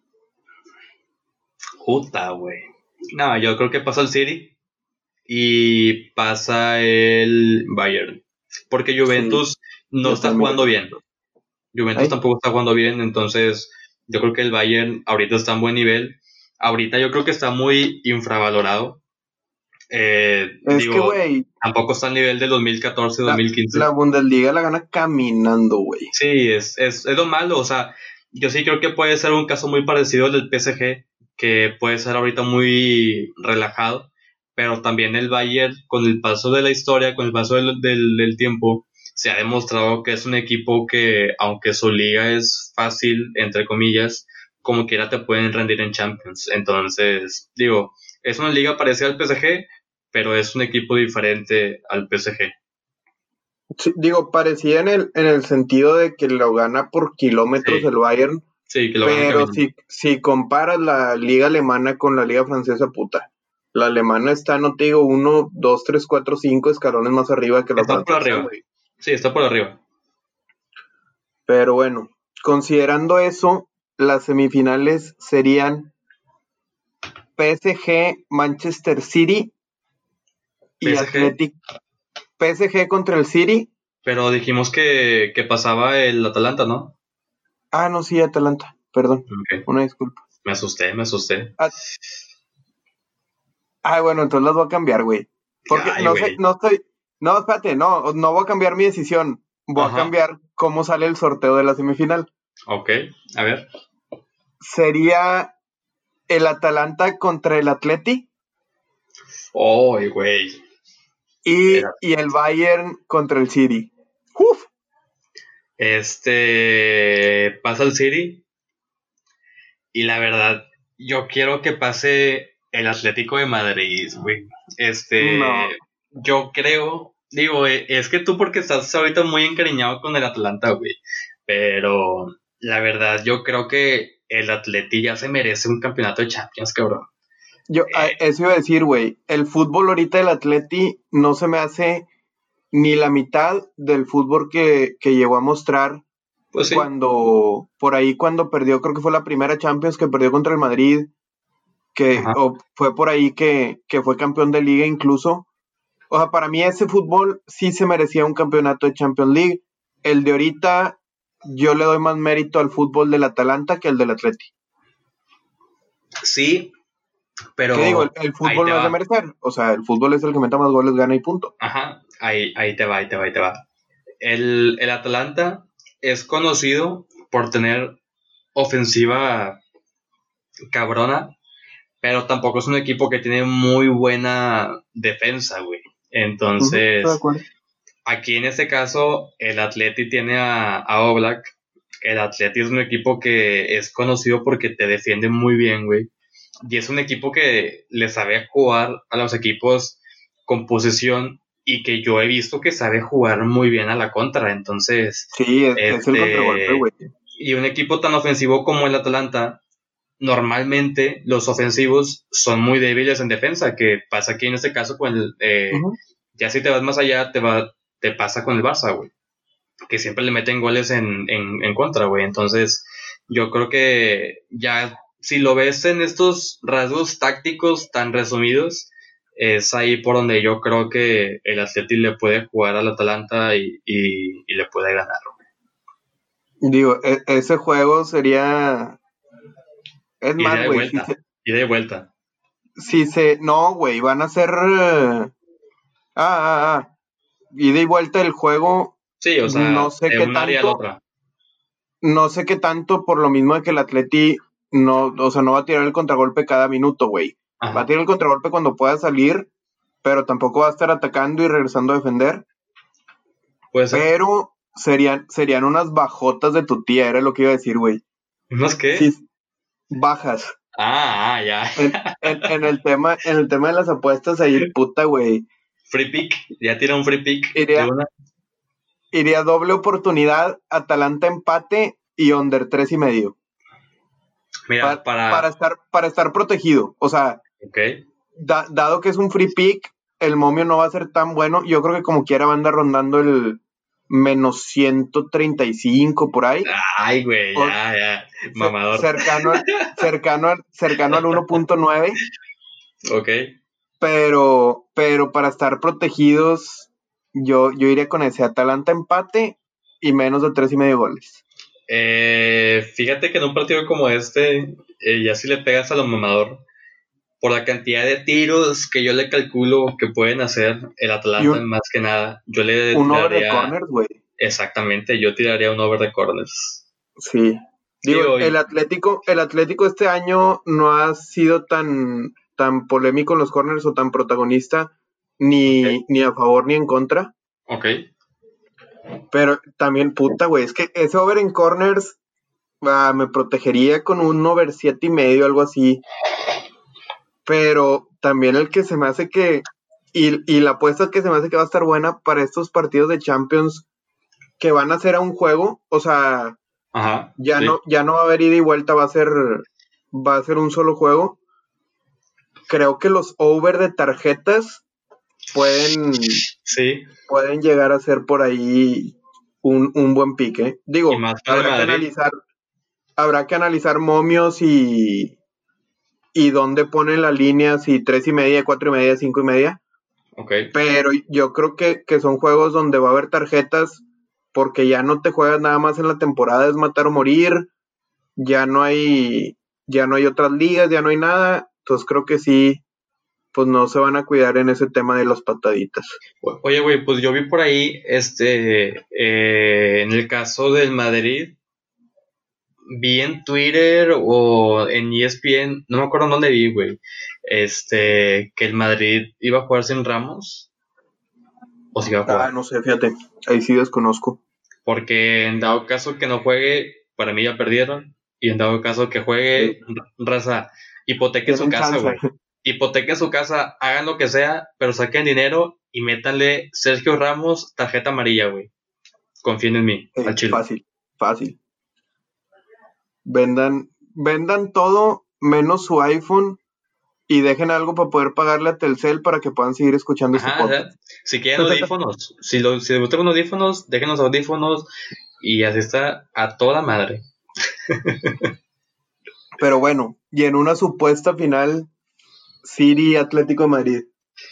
Speaker 2: Puta, güey. No, yo creo que pasa el City y pasa el Bayern. Porque Juventus no está jugando bien. Juventus tampoco está jugando bien, entonces yo creo que el Bayern ahorita está en buen nivel. Ahorita yo creo que está muy infravalorado.
Speaker 1: Que, güey,
Speaker 2: tampoco está al nivel del 2014-2015.
Speaker 1: La Bundesliga la gana caminando, güey.
Speaker 2: Sí, es lo malo. O sea, yo sí creo que puede ser un caso muy parecido al del PSG, que puede ser ahorita muy relajado, pero también el Bayern, con el paso de la historia, con el paso del tiempo, se ha demostrado que es un equipo que, aunque su liga es fácil, entre comillas, como quiera te pueden rendir en Champions. Entonces, es una liga parecida al PSG, pero es un equipo diferente al PSG.
Speaker 1: Sí, parecía en el sentido de que lo gana por kilómetros el Bayern.
Speaker 2: Sí, que lo
Speaker 1: pero si comparas la liga alemana con la liga francesa, puta. La alemana está, no te digo, 1, 2, 3, 4, 5 escalones más arriba que la francesa.
Speaker 2: Está por arriba. Güey. Sí, está por arriba.
Speaker 1: Pero bueno, considerando eso, las semifinales serían PSG, Manchester City y Athletic. PSG contra el City.
Speaker 2: Pero dijimos que pasaba el Atalanta, ¿no?
Speaker 1: Ah, no, sí, Atalanta. Perdón. Okay. Una disculpa.
Speaker 2: Me asusté.
Speaker 1: Bueno, entonces las voy a cambiar, güey. Porque no, espérate, no voy a cambiar mi decisión. Voy a cambiar cómo sale el sorteo de la semifinal.
Speaker 2: Ok, a ver.
Speaker 1: Sería el Atalanta contra el Atleti.
Speaker 2: ¡Oh, güey!
Speaker 1: Y el Bayern contra el City. ¡Uf!
Speaker 2: Pasa el City. Y la verdad, yo quiero que pase el Atlético de Madrid, güey. Yo creo, es que tú porque estás ahorita muy encariñado con el Atlanta, güey. Pero la verdad, yo creo que el Atleti ya se merece un campeonato de Champions, cabrón.
Speaker 1: Eso iba a decir, güey. El fútbol ahorita del Atleti no se me hace ni la mitad del fútbol que llegó a mostrar. Pues sí. Cuando perdió, creo que fue la primera Champions que perdió contra el Madrid, o fue por ahí que fue campeón de liga incluso. O sea, para mí ese fútbol sí se merecía un campeonato de Champions League. El de ahorita, yo le doy más mérito al fútbol del Atalanta que al del Atleti.
Speaker 2: Sí, pero...
Speaker 1: ¿Qué digo? El fútbol no es de merecer. O sea, el fútbol es el que meta más goles, gana y punto.
Speaker 2: Ajá, ahí te va. El Atalanta es conocido por tener ofensiva cabrona, pero tampoco es un equipo que tiene muy buena defensa, güey. Entonces, aquí en este caso, el Atleti tiene a Oblak. El Atleti es un equipo que es conocido porque te defiende muy bien, güey. Y es un equipo que le sabe jugar a los equipos con posesión y que yo he visto que sabe jugar muy bien a la contra. Entonces,
Speaker 1: sí, es el contragolpe, güey.
Speaker 2: Y un equipo tan ofensivo como el Atalanta, normalmente los ofensivos son muy débiles en defensa, que pasa aquí en este caso con ya si te vas más allá, te pasa con el Barça, güey. que siempre le meten goles en contra, güey. Entonces, yo creo que ya, si lo ves en estos rasgos tácticos tan resumidos, es ahí por donde yo creo que el Atleti le puede jugar al Atalanta y le puede ganar.
Speaker 1: Digo, ese juego sería... Es
Speaker 2: Ida
Speaker 1: más,
Speaker 2: de
Speaker 1: güey,
Speaker 2: vuelta, ida de vuelta.
Speaker 1: no, güey, van a ser... ida y vuelta del juego,
Speaker 2: Sí, o sea,
Speaker 1: no sé
Speaker 2: de
Speaker 1: qué
Speaker 2: un área al
Speaker 1: tanto,
Speaker 2: otra.
Speaker 1: no sé qué tanto por lo mismo de que el Atleti no, o sea, no va a tirar el contragolpe cada minuto, güey. Va a
Speaker 2: Ajá,
Speaker 1: tirar el contragolpe cuando pueda salir, pero tampoco va a estar atacando y regresando a defender.
Speaker 2: puede ser.
Speaker 1: Pero serían unas bajotas de tu tía, era lo que iba a decir, güey.
Speaker 2: ¿Unos qué?
Speaker 1: Sí, bajas.
Speaker 2: Ya.
Speaker 1: En el tema de las apuestas ahí, puta, güey.
Speaker 2: Free pick, ya tira un free pick de
Speaker 1: Iría,
Speaker 2: una.
Speaker 1: iría doble oportunidad, Atalanta empate y under 3.5.
Speaker 2: Mira,
Speaker 1: Para estar protegido. O sea,
Speaker 2: Ok.
Speaker 1: dado que es un free pick, el momio no va a ser tan bueno. Yo creo que como quiera va a andar rondando el menos 135 por ahí.
Speaker 2: Ay, güey,
Speaker 1: O
Speaker 2: ya. Mamador.
Speaker 1: cercano al 1.9.
Speaker 2: Ok.
Speaker 1: Pero para estar protegidos, yo iría con ese Atalanta empate y menos de 3.5 goles.
Speaker 2: Fíjate que en un partido como este, ya si le pegas a lo mamador, por la cantidad de tiros que yo le calculo que pueden hacer el
Speaker 1: Y
Speaker 2: Atalanta, más que nada, yo le
Speaker 1: un over de
Speaker 2: tiraría,
Speaker 1: corners, güey.
Speaker 2: exactamente, yo tiraría un over de corners.
Speaker 1: Sí. Digo,
Speaker 2: Digo,
Speaker 1: el Atlético este año no ha sido tan polémico en los corners o tan protagonista,
Speaker 2: ok,
Speaker 1: ni a favor ni en contra.
Speaker 2: ok.
Speaker 1: Pero también, puta, güey, es que ese over en corners me protegería con un over 7.5, algo así. Pero también el que se me hace que, y la apuesta que se me hace que va a estar buena para estos partidos de Champions que van a ser a un juego, o sea,
Speaker 2: Ajá, sí,
Speaker 1: ya no va a haber ida y vuelta, va a ser un solo juego. Creo que los over de tarjetas
Speaker 2: sí.
Speaker 1: pueden llegar a ser por ahí un buen pique.
Speaker 2: Y
Speaker 1: Digo,
Speaker 2: más para el Madrid.
Speaker 1: habrá que analizar momios y dónde ponen las líneas, si 3.5, 4.5, 5.5.
Speaker 2: Ok.
Speaker 1: Pero yo creo que son juegos donde va a haber tarjetas porque ya no te juegas nada más en la temporada, es matar o morir, ya no hay, ya no hay otras ligas, ya no hay nada. Entonces creo que sí, pues no se van a cuidar en ese tema de las pataditas.
Speaker 2: Oye, güey, pues yo vi por ahí, en el caso del Madrid, vi en Twitter o en ESPN, no me acuerdo en dónde vi, güey, que el Madrid iba a jugar sin Ramos, o si iba a jugar,
Speaker 1: No sé, fíjate, ahí sí desconozco.
Speaker 2: porque en dado caso que no juegue, para mí ya perdieron, y en dado caso que juegue,
Speaker 1: Sí,
Speaker 2: raza, hipotequen su
Speaker 1: tienen
Speaker 2: casa,
Speaker 1: chance.
Speaker 2: güey, hipotequen su casa, hagan lo que sea, pero saquen dinero y métanle Sergio Ramos, tarjeta amarilla, güey, confíen en mí, al chile.
Speaker 1: Fácil, fácil. Vendan todo menos su iPhone y dejen algo para poder pagarle a Telcel para que puedan seguir escuchando este
Speaker 2: Ajá, o sea,
Speaker 1: podcast.
Speaker 2: si quieren audífonos, si les gustan los audífonos, dejen los audífonos y así está a toda madre.
Speaker 1: Pero bueno, y en una supuesta final, City Atlético de Madrid.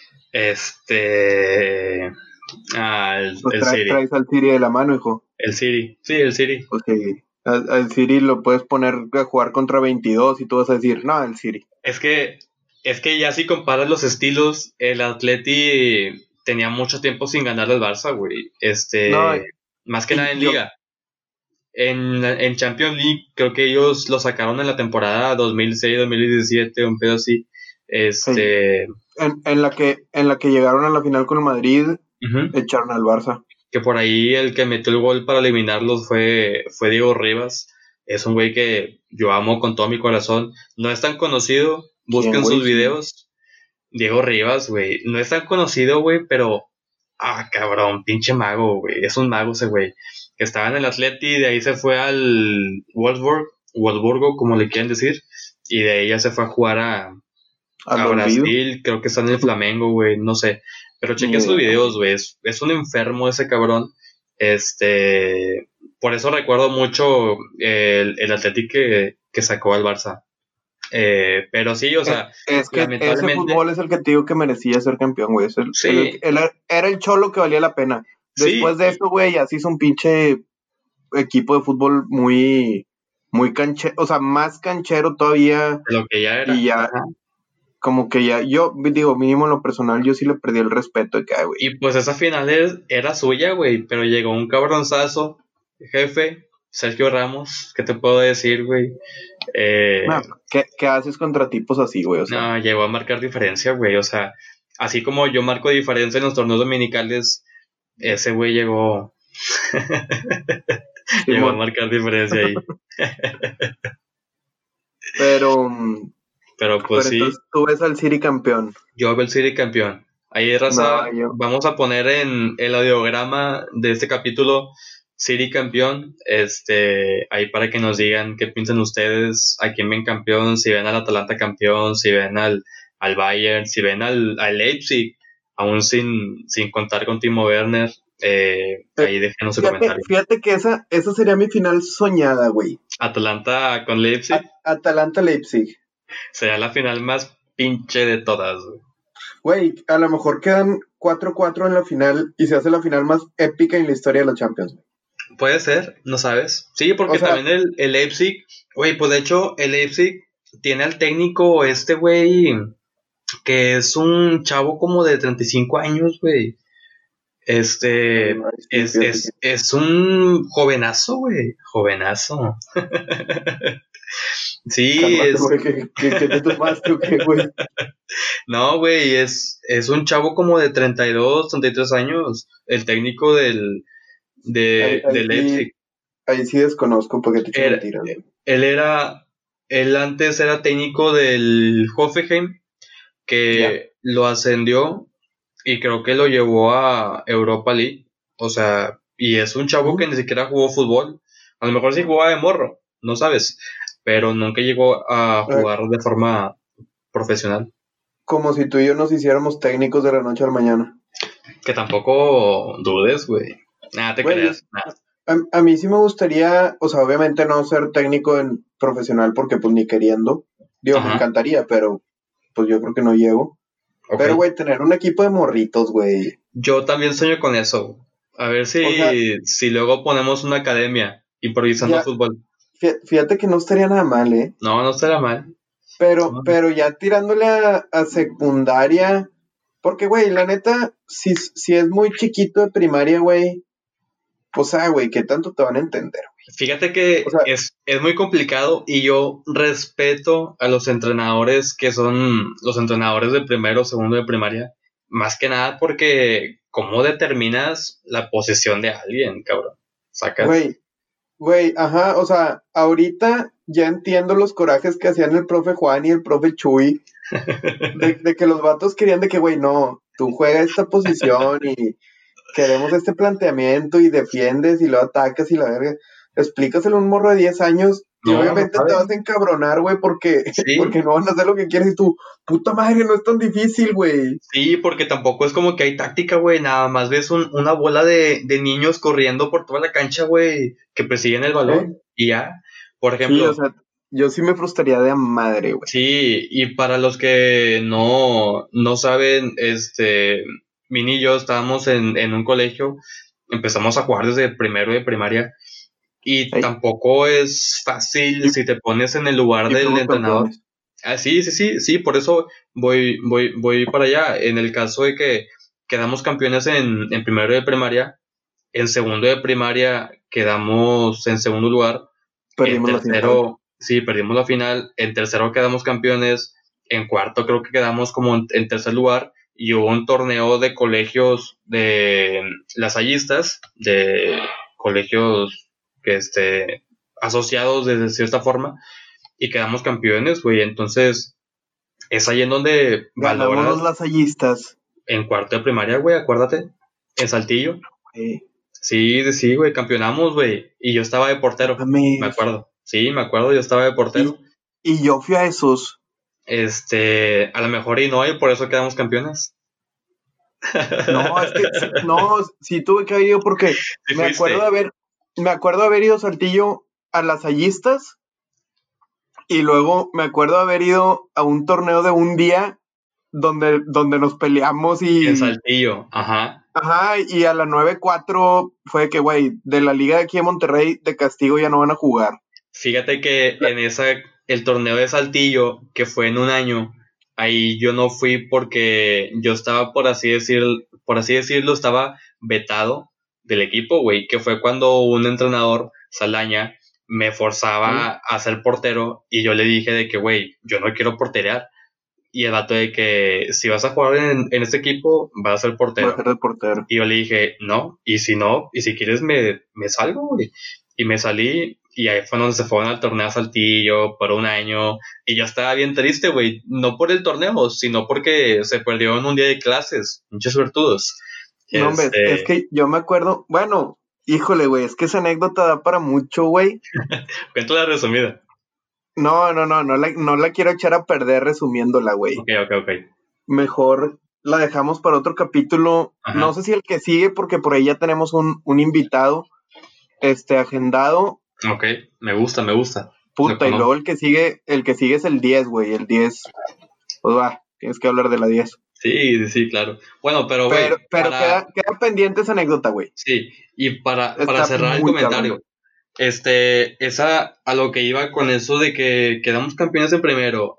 Speaker 2: El,
Speaker 1: Pues
Speaker 2: el City,
Speaker 1: traes al City de la mano, hijo.
Speaker 2: el City, sí, el City.
Speaker 1: Pues sí, al City lo puedes poner a jugar contra 22 y tú vas a decir, no, el City.
Speaker 2: Es que, es que ya si comparas los estilos, el Atleti tenía mucho tiempo sin ganarle al Barça, güey.
Speaker 1: No,
Speaker 2: Más que nada
Speaker 1: y
Speaker 2: en
Speaker 1: yo,
Speaker 2: Liga. En Champions League, creo que ellos lo sacaron en la temporada 2006-2017, un pedo así.
Speaker 1: sí,
Speaker 2: Este,
Speaker 1: en la que llegaron a la final con el Madrid,
Speaker 2: Ujú.
Speaker 1: echaron al Barça.
Speaker 2: Que por ahí el que metió el gol para eliminarlos fue Diego Rivas. Es un güey que yo amo con todo mi corazón. No es tan conocido,
Speaker 1: ¿Quién,
Speaker 2: busquen
Speaker 1: güey?
Speaker 2: sus
Speaker 1: Sí.
Speaker 2: videos. Diego Rivas, güey. No es tan conocido, güey, pero... cabrón, pinche mago, güey. Es un mago ese güey. Que estaba en el Atleti, de ahí se fue al Wolfsburgo, como le quieren decir. Y de ahí ya se fue a jugar
Speaker 1: Al
Speaker 2: a
Speaker 1: olvido,
Speaker 2: Brasil, creo que está en el Flamengo, güey, no sé. Pero
Speaker 1: ni
Speaker 2: chequen sus
Speaker 1: idea.
Speaker 2: videos, güey. Es un enfermo ese cabrón. Por eso recuerdo mucho el Athletic que sacó al Barça. Pero sí, o sea,
Speaker 1: Es que ese
Speaker 2: lamentablemente,
Speaker 1: fútbol es el que te digo que merecía ser campeón, güey.
Speaker 2: sí,
Speaker 1: Era el cholo que valía la pena.
Speaker 2: sí,
Speaker 1: Después de eso, güey, ya se hizo un pinche equipo de fútbol muy canchero, o sea, más canchero todavía.
Speaker 2: de lo que ya
Speaker 1: Y
Speaker 2: era.
Speaker 1: ya,
Speaker 2: Ajá.
Speaker 1: como que ya, yo digo, mínimo en lo personal, yo sí le perdí el respeto de que, ay, güey.
Speaker 2: Y pues esa final era suya, güey, pero llegó un cabronzazo, jefe, Sergio Ramos, ¿qué te puedo decir, güey?
Speaker 1: No, ¿qué haces contra tipos así, güey? O sea,
Speaker 2: No, llegó a marcar diferencia, güey, o sea, así como yo marco diferencia en los torneos dominicales, ese güey llegó, llegó a
Speaker 1: Simón.
Speaker 2: marcar diferencia ahí.
Speaker 1: Pero,
Speaker 2: Pero pues
Speaker 1: pero
Speaker 2: sí,
Speaker 1: entonces tú ves al City campeón.
Speaker 2: yo veo el City campeón. Ahí, raza,
Speaker 1: No, yo,
Speaker 2: vamos a poner en el audiograma de este capítulo City campeón, ahí para que nos digan qué piensan ustedes, a quién ven campeón, si ven al Atalanta campeón, si ven al Bayern, si ven al Leipzig, aún sin contar con Timo Werner,
Speaker 1: eh,
Speaker 2: ahí déjenos su
Speaker 1: fíjate,
Speaker 2: comentario.
Speaker 1: fíjate que esa sería mi final soñada, güey.
Speaker 2: Atalanta con Leipzig
Speaker 1: Atalanta-Leipzig.
Speaker 2: será la final más pinche de todas, güey.
Speaker 1: Güey, a lo mejor quedan 4-4 en la final y se hace la final más épica en la historia de la Champions, güey.
Speaker 2: Puede ser, no sabes. Sí,
Speaker 1: O
Speaker 2: porque
Speaker 1: sea,
Speaker 2: también el Leipzig, güey, pues de hecho el Leipzig tiene al técnico güey, que es un chavo como de 35 años, güey.
Speaker 1: sí, fíjate que
Speaker 2: Es un jovenazo, güey. Jovenazo. Sí,
Speaker 1: cálmate, güey, que te tomaste o qué, güey.
Speaker 2: no, güey, es un chavo como de 32, 33 años, el técnico
Speaker 1: Ahí, ahí
Speaker 2: del
Speaker 1: sí,
Speaker 2: Leipzig.
Speaker 1: ahí sí desconozco porque te echo
Speaker 2: Era,
Speaker 1: mentiras, güey.
Speaker 2: él él antes era técnico del Hoffenheim,
Speaker 1: Ya.
Speaker 2: que lo ascendió y creo que lo llevó a Europa League. O sea, y es un chavo que
Speaker 1: Ujú.
Speaker 2: ni siquiera jugó fútbol. A lo mejor sí jugaba de morro, no sabes, pero nunca llegó a
Speaker 1: Eh,
Speaker 2: jugar de forma profesional.
Speaker 1: Como si tú y yo nos hiciéramos técnicos de la noche a la mañana.
Speaker 2: Que tampoco dudes, güey. Nada te
Speaker 1: Güey,
Speaker 2: creas, nada.
Speaker 1: a mí sí me gustaría, o sea, obviamente no ser técnico en profesional porque pues ni queriendo. Digo, me
Speaker 2: Ajá,
Speaker 1: encantaría, pero pues yo creo que no llego.
Speaker 2: ok.
Speaker 1: Pero, güey, tener un equipo de morritos, güey.
Speaker 2: Yo también sueño con eso. A ver
Speaker 1: O sea,
Speaker 2: si luego ponemos una academia improvisando
Speaker 1: ya,
Speaker 2: fútbol.
Speaker 1: fíjate que no estaría nada mal, ¿eh?
Speaker 2: No, no será mal.
Speaker 1: Pero ya tirándole a secundaria, porque, güey, la neta, si es muy chiquito de primaria, güey, pues, güey, ¿qué tanto te van a entender?
Speaker 2: Fíjate
Speaker 1: O
Speaker 2: que
Speaker 1: sea,
Speaker 2: es muy complicado y yo respeto a los entrenadores que son los entrenadores de primero o segundo de primaria, más que nada porque cómo determinas la posición de alguien, cabrón. Sacas.
Speaker 1: güey, ajá, o sea, ahorita ya entiendo los corajes que hacían el profe Juan y el profe Chuy, de que los vatos querían de que, güey, no, tú juegas esta posición y queremos este planteamiento y defiendes y lo atacas y la verga. Explícaselo a un morro de 10 años y
Speaker 2: No, no
Speaker 1: obviamente te vas a
Speaker 2: saben.
Speaker 1: encabronar, güey, porque,
Speaker 2: Sí,
Speaker 1: porque no van a hacer lo que quieres y tú, puta madre, no es tan difícil, güey.
Speaker 2: sí, porque tampoco es como que hay táctica, güey. Nada más ves una bola de niños corriendo por toda la cancha, güey, que persiguen el
Speaker 1: ¿Eh?
Speaker 2: balón y ya. Por
Speaker 1: Sí, o
Speaker 2: ejemplo,
Speaker 1: sea, yo sí me frustraría de a madre, güey.
Speaker 2: sí, y para los que no saben, Mini y yo estábamos en un colegio, empezamos a jugar desde primero de primaria y
Speaker 1: Ey,
Speaker 2: tampoco es fácil
Speaker 1: y,
Speaker 2: si te pones en el lugar
Speaker 1: y
Speaker 2: del
Speaker 1: fuimos
Speaker 2: entrenador.
Speaker 1: campeones.
Speaker 2: Ah, sí, sí, sí, sí, por eso voy para allá. En el caso de que quedamos campeones en primero de primaria, en segundo de primaria quedamos en segundo lugar, en
Speaker 1: Perdimos la final.
Speaker 2: tercero, sí, perdimos la final, en tercero quedamos campeones, en cuarto creo que quedamos como en tercer lugar, y hubo un torneo de colegios de lasallistas, de colegios que asociados de cierta forma, y quedamos campeones, güey. Entonces, es ahí en donde
Speaker 1: Ganamos los
Speaker 2: valoras
Speaker 1: lasallistas.
Speaker 2: en cuarto de primaria, güey, acuérdate, en Saltillo.
Speaker 1: Eh,
Speaker 2: Sí, sí, güey, campeonamos, güey. Y yo estaba de portero, me
Speaker 1: mames.
Speaker 2: acuerdo. Sí, me acuerdo, yo estaba de
Speaker 1: Y,
Speaker 2: portero.
Speaker 1: y yo fui a esos.
Speaker 2: A lo mejor y no, y por eso quedamos campeones.
Speaker 1: No, es que sí, no, sí tuve que haber ido porque
Speaker 2: Sí
Speaker 1: me acuerdo de
Speaker 2: fuiste.
Speaker 1: haber, me acuerdo de haber ido Saltillo a las Hallistas y luego me acuerdo de haber ido a un torneo de un día donde nos peleamos
Speaker 2: En
Speaker 1: y,
Speaker 2: Saltillo, ajá.
Speaker 1: ajá, y a la 9-4 fue que, güey, de la liga de aquí de Monterrey de castigo ya no van a jugar.
Speaker 2: Fíjate que en el torneo de Saltillo, que fue en un año, ahí yo no fui porque yo estaba, por así decirlo, estaba vetado del equipo, güey, que fue cuando un entrenador, Saldaña, me
Speaker 1: ¿Sí?
Speaker 2: forzaba a ser portero y yo le dije de que, güey, yo no quiero porterear. Y el vato de que si vas a jugar en este equipo, vas a ser
Speaker 1: Va a
Speaker 2: portero.
Speaker 1: ser de portero.
Speaker 2: Y yo le dije, no, y si no, y si quieres me salgo, güey. Y me salí, y ahí fue donde se fueron al torneo a Saltillo por un año. Y yo estaba bien triste, güey. No por el torneo, sino porque se perdió en un día de clases. Muchos suertudos.
Speaker 1: No, hombre, es
Speaker 2: Este,
Speaker 1: que yo me acuerdo, bueno, híjole, güey, es que esa anécdota da para mucho, güey.
Speaker 2: cuento la resumida.
Speaker 1: No la quiero echar a perder resumiéndola, güey.
Speaker 2: Ok, ok, ok.
Speaker 1: Mejor la dejamos para otro capítulo. No
Speaker 2: Ajá.
Speaker 1: sé si el que sigue, porque por ahí ya tenemos un invitado, agendado.
Speaker 2: Ok, me gusta, me gusta. Lo
Speaker 1: Puta, y luego
Speaker 2: conozco.
Speaker 1: el que sigue es el 10, güey. El 10, pues va, tienes que hablar de la 10.
Speaker 2: Sí, sí, claro. Bueno, pero,
Speaker 1: Pero,
Speaker 2: güey,
Speaker 1: pero queda pendiente esa anécdota, güey.
Speaker 2: sí, y para
Speaker 1: Está
Speaker 2: cerrar el
Speaker 1: muy cabrona.
Speaker 2: comentario, esa a lo que iba con eso de que quedamos campeones en primero,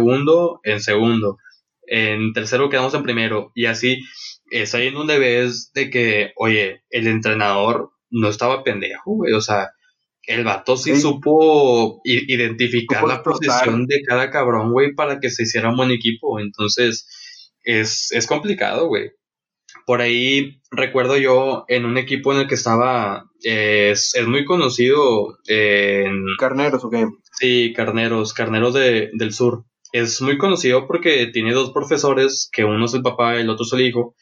Speaker 2: en tercero quedamos en primero, y así es ahí en donde ves de que, oye, el entrenador no estaba pendejo, güey, o sea, el vato sí
Speaker 1: Sí,
Speaker 2: supo identificar
Speaker 1: supo
Speaker 2: la posición
Speaker 1: explotar.
Speaker 2: de cada cabrón, güey, para que se hiciera un buen equipo, entonces es complicado, güey. Por ahí recuerdo yo en un equipo en el que estaba, es muy conocido
Speaker 1: Carneros, ok.
Speaker 2: sí, Carneros del Sur. Es muy conocido porque tiene dos profesores, que uno es el papá y el otro es el hijo,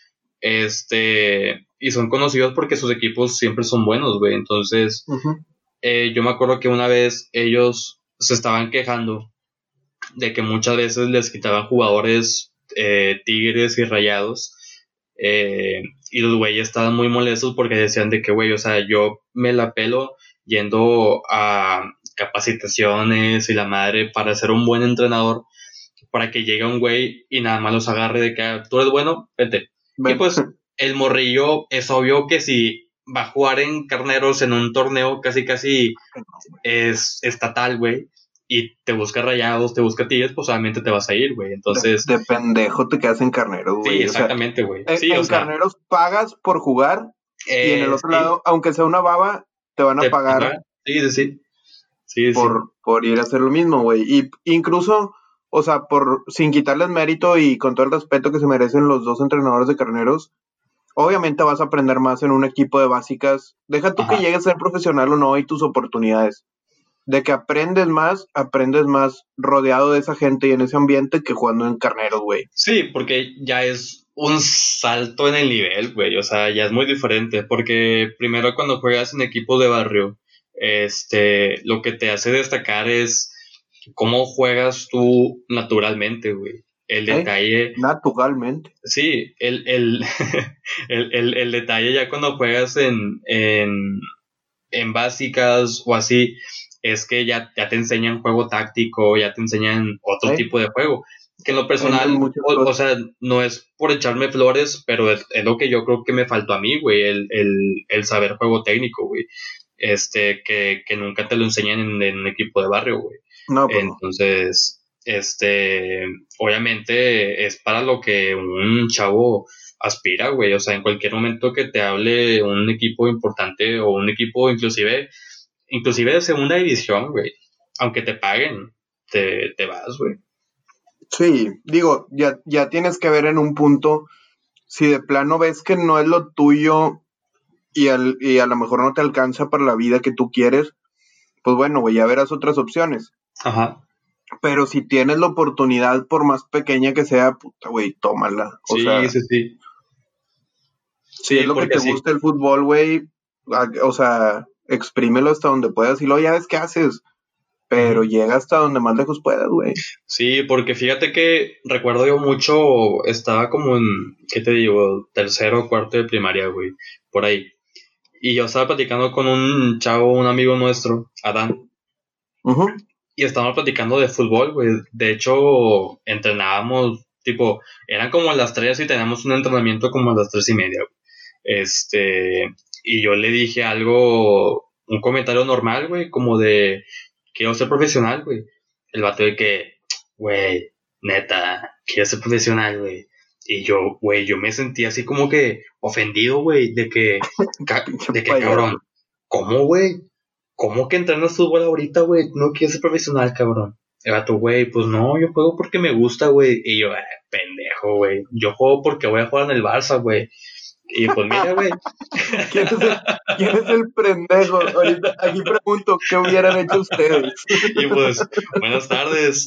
Speaker 2: y son conocidos porque sus equipos siempre son buenos, güey. Entonces,
Speaker 1: Ujú.
Speaker 2: yo me acuerdo que una vez ellos se estaban quejando de que muchas veces les quitaban jugadores tigres y rayados y los güeyes estaban muy molestos porque decían de que, güey, o sea, yo me la pelo yendo a capacitaciones y la madre para ser un buen entrenador, para que llegue un güey y nada más los agarre de que "Ah, tú eres bueno, vete". Y
Speaker 1: Ven.
Speaker 2: pues el morrillo es obvio que si va a jugar en Carneros en un torneo casi casi es estatal, güey, y te busca Rayados, te busca Tigres, pues obviamente te vas a ir, güey.
Speaker 1: De,
Speaker 2: Entonces,
Speaker 1: de pendejo te quedas en Carneros,
Speaker 2: sí,
Speaker 1: güey. O sea,
Speaker 2: exactamente, güey.
Speaker 1: en,
Speaker 2: Sí, o
Speaker 1: en
Speaker 2: sea,
Speaker 1: Carneros pagas por jugar y en el otro
Speaker 2: sí,
Speaker 1: lado, aunque sea una baba, te van a pagar
Speaker 2: ajá, sí, sí, sí, sí, sí,
Speaker 1: por ir a hacer lo mismo, güey. Y incluso, o sea, sin quitarles mérito y con todo el respeto que se merecen los dos entrenadores de Carneros, obviamente vas a aprender más en un equipo de básicas. Deja tú que
Speaker 2: ajá.
Speaker 1: llegues a ser profesional o no y tus oportunidades. De que aprendes más rodeado de esa gente y en ese ambiente que jugando en Carneros, güey.
Speaker 2: Sí, porque ya es un salto en el nivel, güey, o sea, ya es muy diferente, porque primero cuando juegas en equipos de barrio, lo que te hace destacar es cómo juegas tú naturalmente, güey. El detalle,
Speaker 1: Naturalmente.
Speaker 2: sí, el detalle ya cuando juegas en básicas o así, es que ya te enseñan juego táctico, ya te enseñan otro
Speaker 1: ¿Eh?
Speaker 2: tipo de juego. Que en lo
Speaker 1: En
Speaker 2: personal,
Speaker 1: muchas
Speaker 2: o
Speaker 1: cosas.
Speaker 2: sea, no es por echarme flores, pero es lo que yo creo que me faltó a mí, güey, el saber juego técnico, güey. Que nunca te lo enseñan en un equipo de barrio, güey.
Speaker 1: No, pues no.
Speaker 2: Entonces, obviamente es para lo que un chavo aspira, güey. O sea, en cualquier momento que te hable un equipo importante o un equipo inclusive de segunda división, güey, aunque te paguen, te vas, güey.
Speaker 1: Sí, digo, ya tienes que ver en un punto, si de plano ves que no es lo tuyo y a lo mejor no te alcanza para la vida que tú quieres, pues bueno, güey, ya verás otras opciones.
Speaker 2: Ajá.
Speaker 1: Pero si tienes la oportunidad, por más pequeña que sea, puta, güey, tómala. O
Speaker 2: Sí,
Speaker 1: sea,
Speaker 2: sí, sí.
Speaker 1: si es
Speaker 2: Sí,
Speaker 1: lo que
Speaker 2: porque
Speaker 1: te
Speaker 2: sí.
Speaker 1: gusta el fútbol, güey, o sea, exprímelo hasta donde puedas y luego ya ves qué haces. pero llega hasta donde más lejos puedas, güey.
Speaker 2: Sí, porque fíjate que recuerdo yo mucho, estaba como en, ¿qué te digo? Tercero o cuarto de primaria, güey, por ahí. Y yo estaba platicando con un chavo, un amigo nuestro, Adán, y estábamos platicando de fútbol, güey. De hecho, entrenábamos, tipo, eran como las 3 y teníamos un entrenamiento como a las 3:30, güey. Y yo le dije algo, un comentario normal, güey, como de, quiero ser profesional, güey. El vato de que, güey, neta, quiero ser profesional, güey. Y yo, güey, yo me sentí así como que ofendido, güey, de que cabrón, ¿cómo, güey? ¿Cómo que entrenas fútbol ahorita, güey? No quieres ser profesional, cabrón. El vato, güey, pues no, yo juego porque me gusta, güey. Y yo, pendejo, güey. Yo juego porque voy a jugar en el Barça, güey. Y pues mira, güey.
Speaker 1: ¿Quién es el pendejo? Ahorita aquí pregunto, ¿qué hubieran hecho ustedes?
Speaker 2: Y pues, buenas tardes.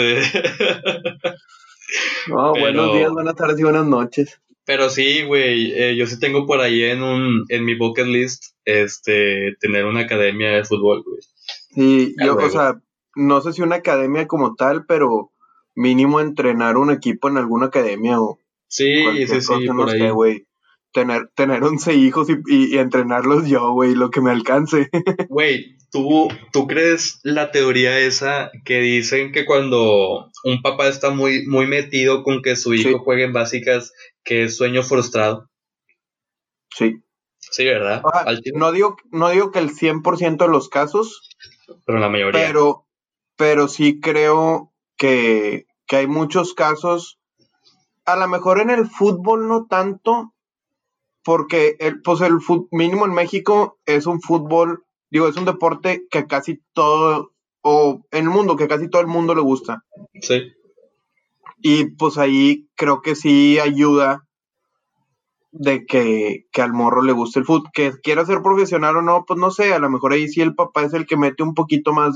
Speaker 1: No, buenos días, buenas tardes y buenas noches.
Speaker 2: Pero sí, güey, yo sí tengo por ahí en mi bucket list, tener una academia de fútbol, güey.
Speaker 1: Sí, yo, o sea, no sé si una academia como tal, pero mínimo entrenar un equipo en alguna academia o cualquier cosa,
Speaker 2: por
Speaker 1: no sé,
Speaker 2: ahí.
Speaker 1: güey. Tener 11 hijos y entrenarlos yo, güey, lo que me alcance.
Speaker 2: Güey, ¿tú crees la teoría esa que dicen que cuando un papá está muy, muy metido con que su hijo
Speaker 1: Sí,
Speaker 2: juegue en básicas, que es sueño frustrado?
Speaker 1: sí.
Speaker 2: Sí, ¿verdad?
Speaker 1: O sea, no digo que el 100% de los casos,
Speaker 2: Pero la mayoría.
Speaker 1: pero sí creo que hay muchos casos, a lo mejor en el fútbol no tanto, porque pues el mínimo en México es un fútbol, digo, es un deporte que casi todo, o en el mundo, que casi todo el mundo le gusta.
Speaker 2: Sí.
Speaker 1: Y pues ahí creo que sí ayuda de que al morro le guste el fútbol. Que quiera ser profesional o no, pues no sé, a lo mejor ahí sí el papá es el que mete un poquito más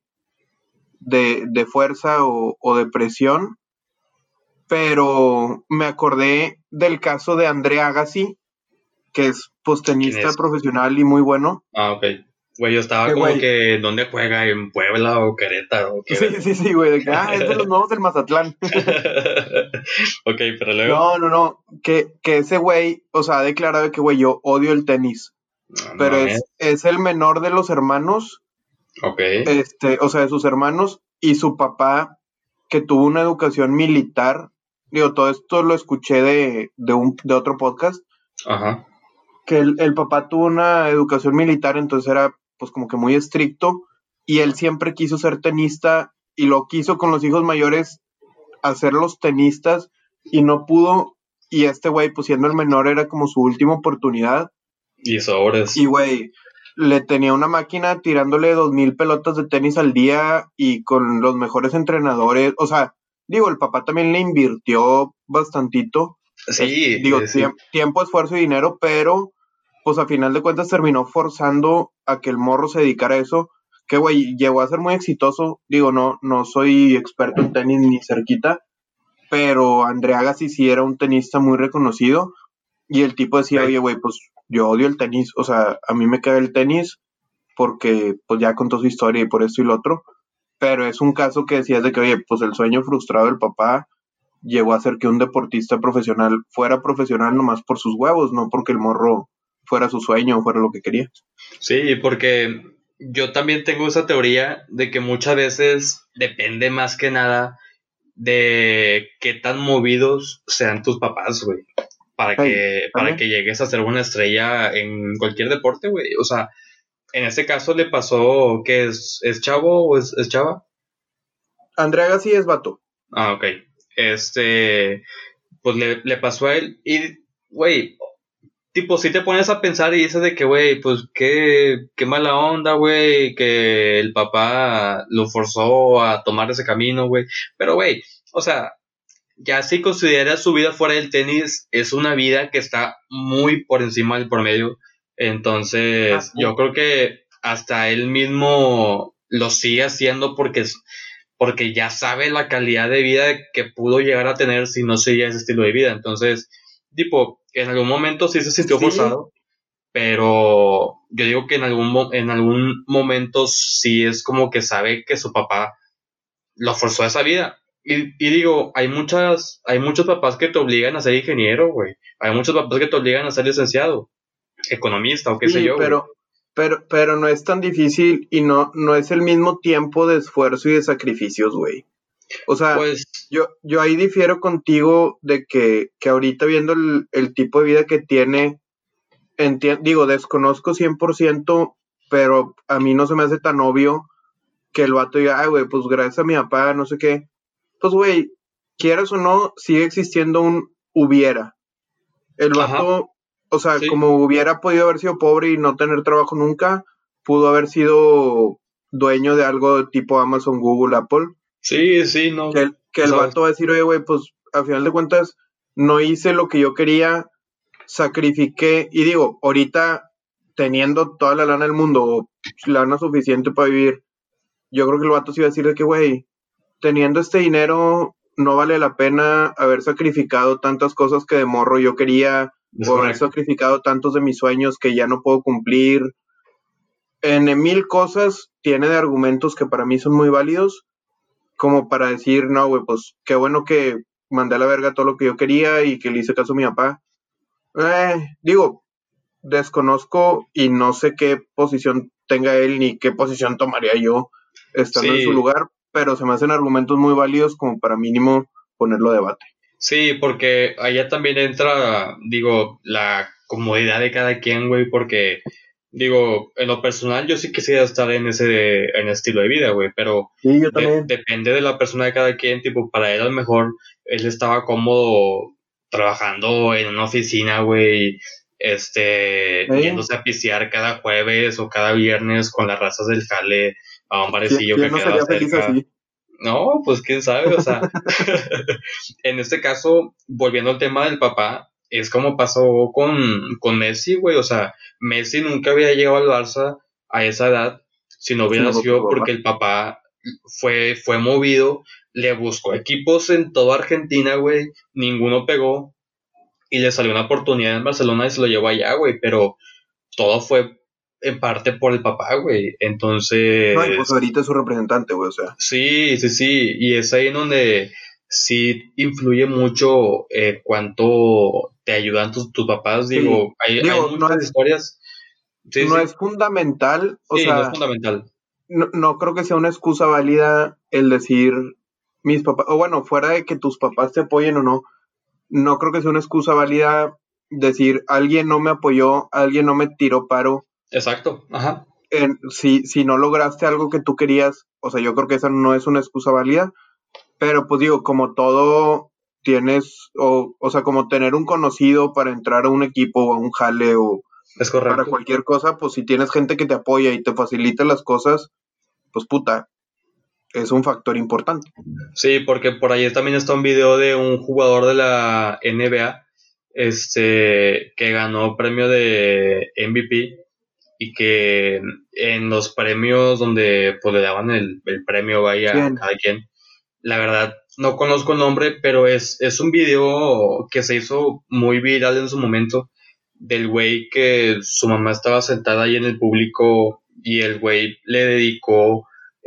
Speaker 1: de fuerza o de presión. Pero me acordé del caso de André Agassi, que es pues
Speaker 2: ¿Quién
Speaker 1: tenista
Speaker 2: es?
Speaker 1: profesional y muy bueno.
Speaker 2: Ah, ok. Güey, yo estaba
Speaker 1: Que
Speaker 2: como
Speaker 1: güey,
Speaker 2: que, ¿dónde juega? ¿En Puebla o Querétaro? ¿O qué
Speaker 1: sí,
Speaker 2: verga?
Speaker 1: sí, sí, güey, de que, es de los nuevos del Mazatlán.
Speaker 2: Ok, pero luego.
Speaker 1: No, que ese güey, o sea, ha declarado que, güey, yo odio el tenis,
Speaker 2: No
Speaker 1: pero
Speaker 2: mames.
Speaker 1: es el menor de los hermanos,
Speaker 2: Ok.
Speaker 1: o sea, de sus hermanos, y su papá, que tuvo una educación militar, digo, todo esto lo escuché de otro podcast,
Speaker 2: Ajá.
Speaker 1: que el papá tuvo una educación militar, entonces era, pues, como que muy estricto, y él siempre quiso ser tenista, y lo quiso con los hijos mayores hacerlos tenistas y no pudo. Y este güey, pues siendo el menor, era como su última oportunidad.
Speaker 2: Y sobres.
Speaker 1: Y güey, le tenía una máquina tirándole 2,000 pelotas de tenis al día y con los mejores entrenadores. O sea, digo, el papá también le invirtió bastantito.
Speaker 2: Sí,
Speaker 1: Digo,
Speaker 2: sí.
Speaker 1: tiempo, esfuerzo y dinero, pero pues a final de cuentas terminó forzando a que el morro se dedicara a eso. Que güey, llegó a ser muy exitoso. Digo, no soy experto en tenis ni cerquita, pero André Agassi sí era un tenista muy reconocido y el tipo decía,
Speaker 2: Ok.
Speaker 1: oye, güey, pues yo odio el tenis, o sea, a mí me cae el tenis porque pues ya contó su historia y por esto y lo otro, pero es un caso que decías de que, oye, pues el sueño frustrado del papá llegó a hacer que un deportista profesional fuera profesional nomás por sus huevos, no porque el morro fuera su sueño o fuera lo que quería.
Speaker 2: Sí, porque yo también tengo esa teoría de que muchas veces depende más que nada de qué tan movidos sean tus papás, güey,
Speaker 1: Hey,
Speaker 2: para que
Speaker 1: también.
Speaker 2: llegues a ser una estrella en cualquier deporte, güey. O sea, en este caso le pasó que es chavo o es chava.
Speaker 1: André Agassi es vato.
Speaker 2: Ah, ok. Pues le pasó a él y, güey, tipo, si te pones a pensar y dices de que, güey, pues qué mala onda, güey, que el papá lo forzó a tomar ese camino, güey. Pero, güey, o sea, ya si consideras su vida fuera del tenis, es una vida que está muy por encima del promedio. Entonces, yo creo que hasta él mismo lo sigue haciendo porque ya sabe la calidad de vida que pudo llegar a tener si no seguía ese estilo de vida. Entonces, tipo, en algún momento sí se sintió
Speaker 1: Sí,
Speaker 2: forzado. pero yo digo que en algún momento sí es como que sabe que su papá lo forzó a esa vida. Y digo, hay muchos papás que te obligan a ser ingeniero, güey. Hay muchos papás que te obligan a ser licenciado, economista o qué sé
Speaker 1: Sí,
Speaker 2: yo, güey.
Speaker 1: pero no es tan difícil y no es el mismo tiempo de esfuerzo y de sacrificios, güey. O sea,
Speaker 2: Pues,
Speaker 1: yo ahí difiero contigo de que ahorita viendo el tipo de vida que tiene, digo, desconozco 100%, pero a mí no se me hace tan obvio que el vato diga, ay, güey, pues gracias a mi papá, no sé qué. Pues, güey, quieras o no, sigue existiendo un hubiera. El
Speaker 2: ajá,
Speaker 1: vato, o sea,
Speaker 2: sí,
Speaker 1: como hubiera podido haber sido pobre y no tener trabajo nunca, pudo haber sido dueño de algo de tipo Amazon, Google, Apple,
Speaker 2: sí, sí, no,
Speaker 1: que
Speaker 2: tú
Speaker 1: el
Speaker 2: sabes.
Speaker 1: vato va a decir, oye, güey, pues a final de cuentas no hice lo que yo quería, sacrifiqué, y digo, ahorita teniendo toda la lana del mundo, o lana suficiente para vivir, yo creo que el vato sí va a decir de que, güey, teniendo este dinero, no vale la pena haber sacrificado tantas cosas que de morro yo quería,
Speaker 2: Es
Speaker 1: o haber
Speaker 2: correcto.
Speaker 1: sacrificado tantos de mis sueños que ya no puedo cumplir. En mil cosas tiene de argumentos que para mí son muy válidos, como para decir, no, güey, pues qué bueno que mandé a la verga todo lo que yo quería y que le hice caso a mi papá. Digo, desconozco y no sé qué posición tenga él ni qué posición tomaría yo estando en su
Speaker 2: Sí,
Speaker 1: lugar, pero se me hacen argumentos muy válidos como para mínimo ponerlo a debate.
Speaker 2: sí, porque allá también entra, digo, la comodidad de cada quien, güey, porque, digo, en lo personal yo sí quisiera estar en ese estilo de vida, güey, pero
Speaker 1: Sí, yo también.
Speaker 2: depende de la persona de cada quien, tipo, para él a lo mejor él estaba cómodo trabajando en una oficina, güey,
Speaker 1: ¿Eh?
Speaker 2: yéndose a pistear cada jueves o cada viernes con las razas del jale a un barecillo
Speaker 1: ¿Quién
Speaker 2: que
Speaker 1: no
Speaker 2: quedaba
Speaker 1: sería feliz
Speaker 2: cerca.
Speaker 1: así?
Speaker 2: No, pues quién sabe, o sea, en este caso, volviendo al tema del papá, es como pasó con Messi, güey, o sea, Messi nunca había llegado al Barça a esa edad si no hubiera
Speaker 1: Sino por su
Speaker 2: sido porque
Speaker 1: papá.
Speaker 2: el papá fue movido, le buscó equipos en toda Argentina, güey, ninguno pegó y le salió una oportunidad en Barcelona y se lo llevó allá, güey, pero todo fue en parte por el papá, güey,
Speaker 1: No, y pues
Speaker 2: entonces
Speaker 1: ahorita es su representante, güey, o sea.
Speaker 2: sí, sí, sí, y es ahí en donde sí influye mucho cuánto te ayudan tus papás.
Speaker 1: Sí.
Speaker 2: Digo, hay
Speaker 1: Digo,
Speaker 2: muchas historias. Sí,
Speaker 1: no
Speaker 2: sí,
Speaker 1: es fundamental, o
Speaker 2: sí, no es
Speaker 1: sea,
Speaker 2: fundamental.
Speaker 1: no creo que sea una excusa válida el decir mis papás, o bueno, fuera de que tus papás te apoyen o no, no creo que sea una excusa válida decir alguien no me apoyó, alguien no me tiró paro,
Speaker 2: Exacto, ajá.
Speaker 1: si no lograste algo que tú querías, o sea, yo creo que esa no es una excusa válida, pero pues digo, como todo tienes, o sea, como tener un conocido para entrar a un equipo o a un jale o
Speaker 2: Es
Speaker 1: para
Speaker 2: correcto.
Speaker 1: cualquier cosa, pues si tienes gente que te apoya y te facilita las cosas, pues puta, es un factor importante.
Speaker 2: Sí, porque por ahí también está un video de un jugador de la NBA, que ganó premio de MVP y que en los premios donde pues le daban el premio vaya a
Speaker 1: Bien.
Speaker 2: cada quien. La verdad, no conozco el nombre, pero es un video que se hizo muy viral en su momento del güey que su mamá estaba sentada ahí en el público y el güey le dedicó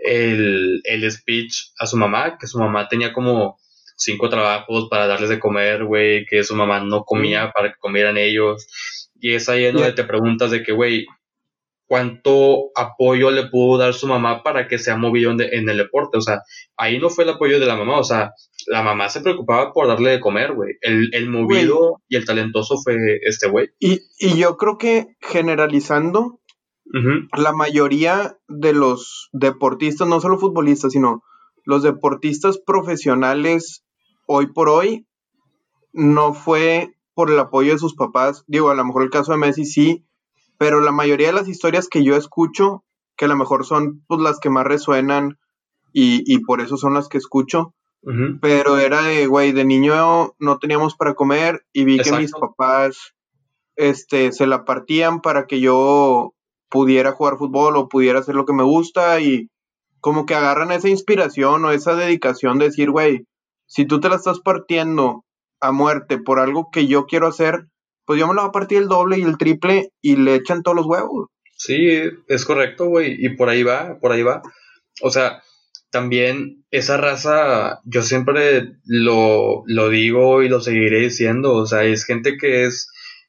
Speaker 2: el speech a su mamá, que su mamá tenía como 5 trabajos para darles de comer, güey, que su mamá no
Speaker 1: Sí.
Speaker 2: comía para que comieran ellos. Y es ahí en
Speaker 1: Y,
Speaker 2: donde te preguntas de que, güey, cuánto apoyo le pudo dar su mamá para que sea movido en el deporte. O sea, ahí no fue el apoyo de la mamá, o sea, la mamá se preocupaba por darle de comer, güey. El
Speaker 1: güey,
Speaker 2: movido y el talentoso fue este güey.
Speaker 1: y yo creo que generalizando,
Speaker 2: Ujú.
Speaker 1: la mayoría de los deportistas, no solo futbolistas, sino los deportistas profesionales hoy por hoy, no fue por el apoyo de sus papás. Digo, a lo mejor el caso de Messi sí, pero la mayoría de las historias que yo escucho, que a lo mejor son pues las que más resuenan y por eso son las que escucho,
Speaker 2: Ujú.
Speaker 1: pero era de, güey, de niño no teníamos para comer y vi que mis
Speaker 2: Exacto.
Speaker 1: papás se la partían para que yo pudiera jugar fútbol o pudiera hacer lo que me gusta y como que agarran esa inspiración o esa dedicación de decir, güey, si tú te la estás partiendo a muerte por algo que yo quiero hacer, pues yo me lo voy a partir el doble y el triple y le echan todos los huevos.
Speaker 2: Sí, es correcto, güey, y por ahí va, por ahí va. O sea, también esa raza, yo siempre lo digo y lo seguiré diciendo, o sea, es gente que es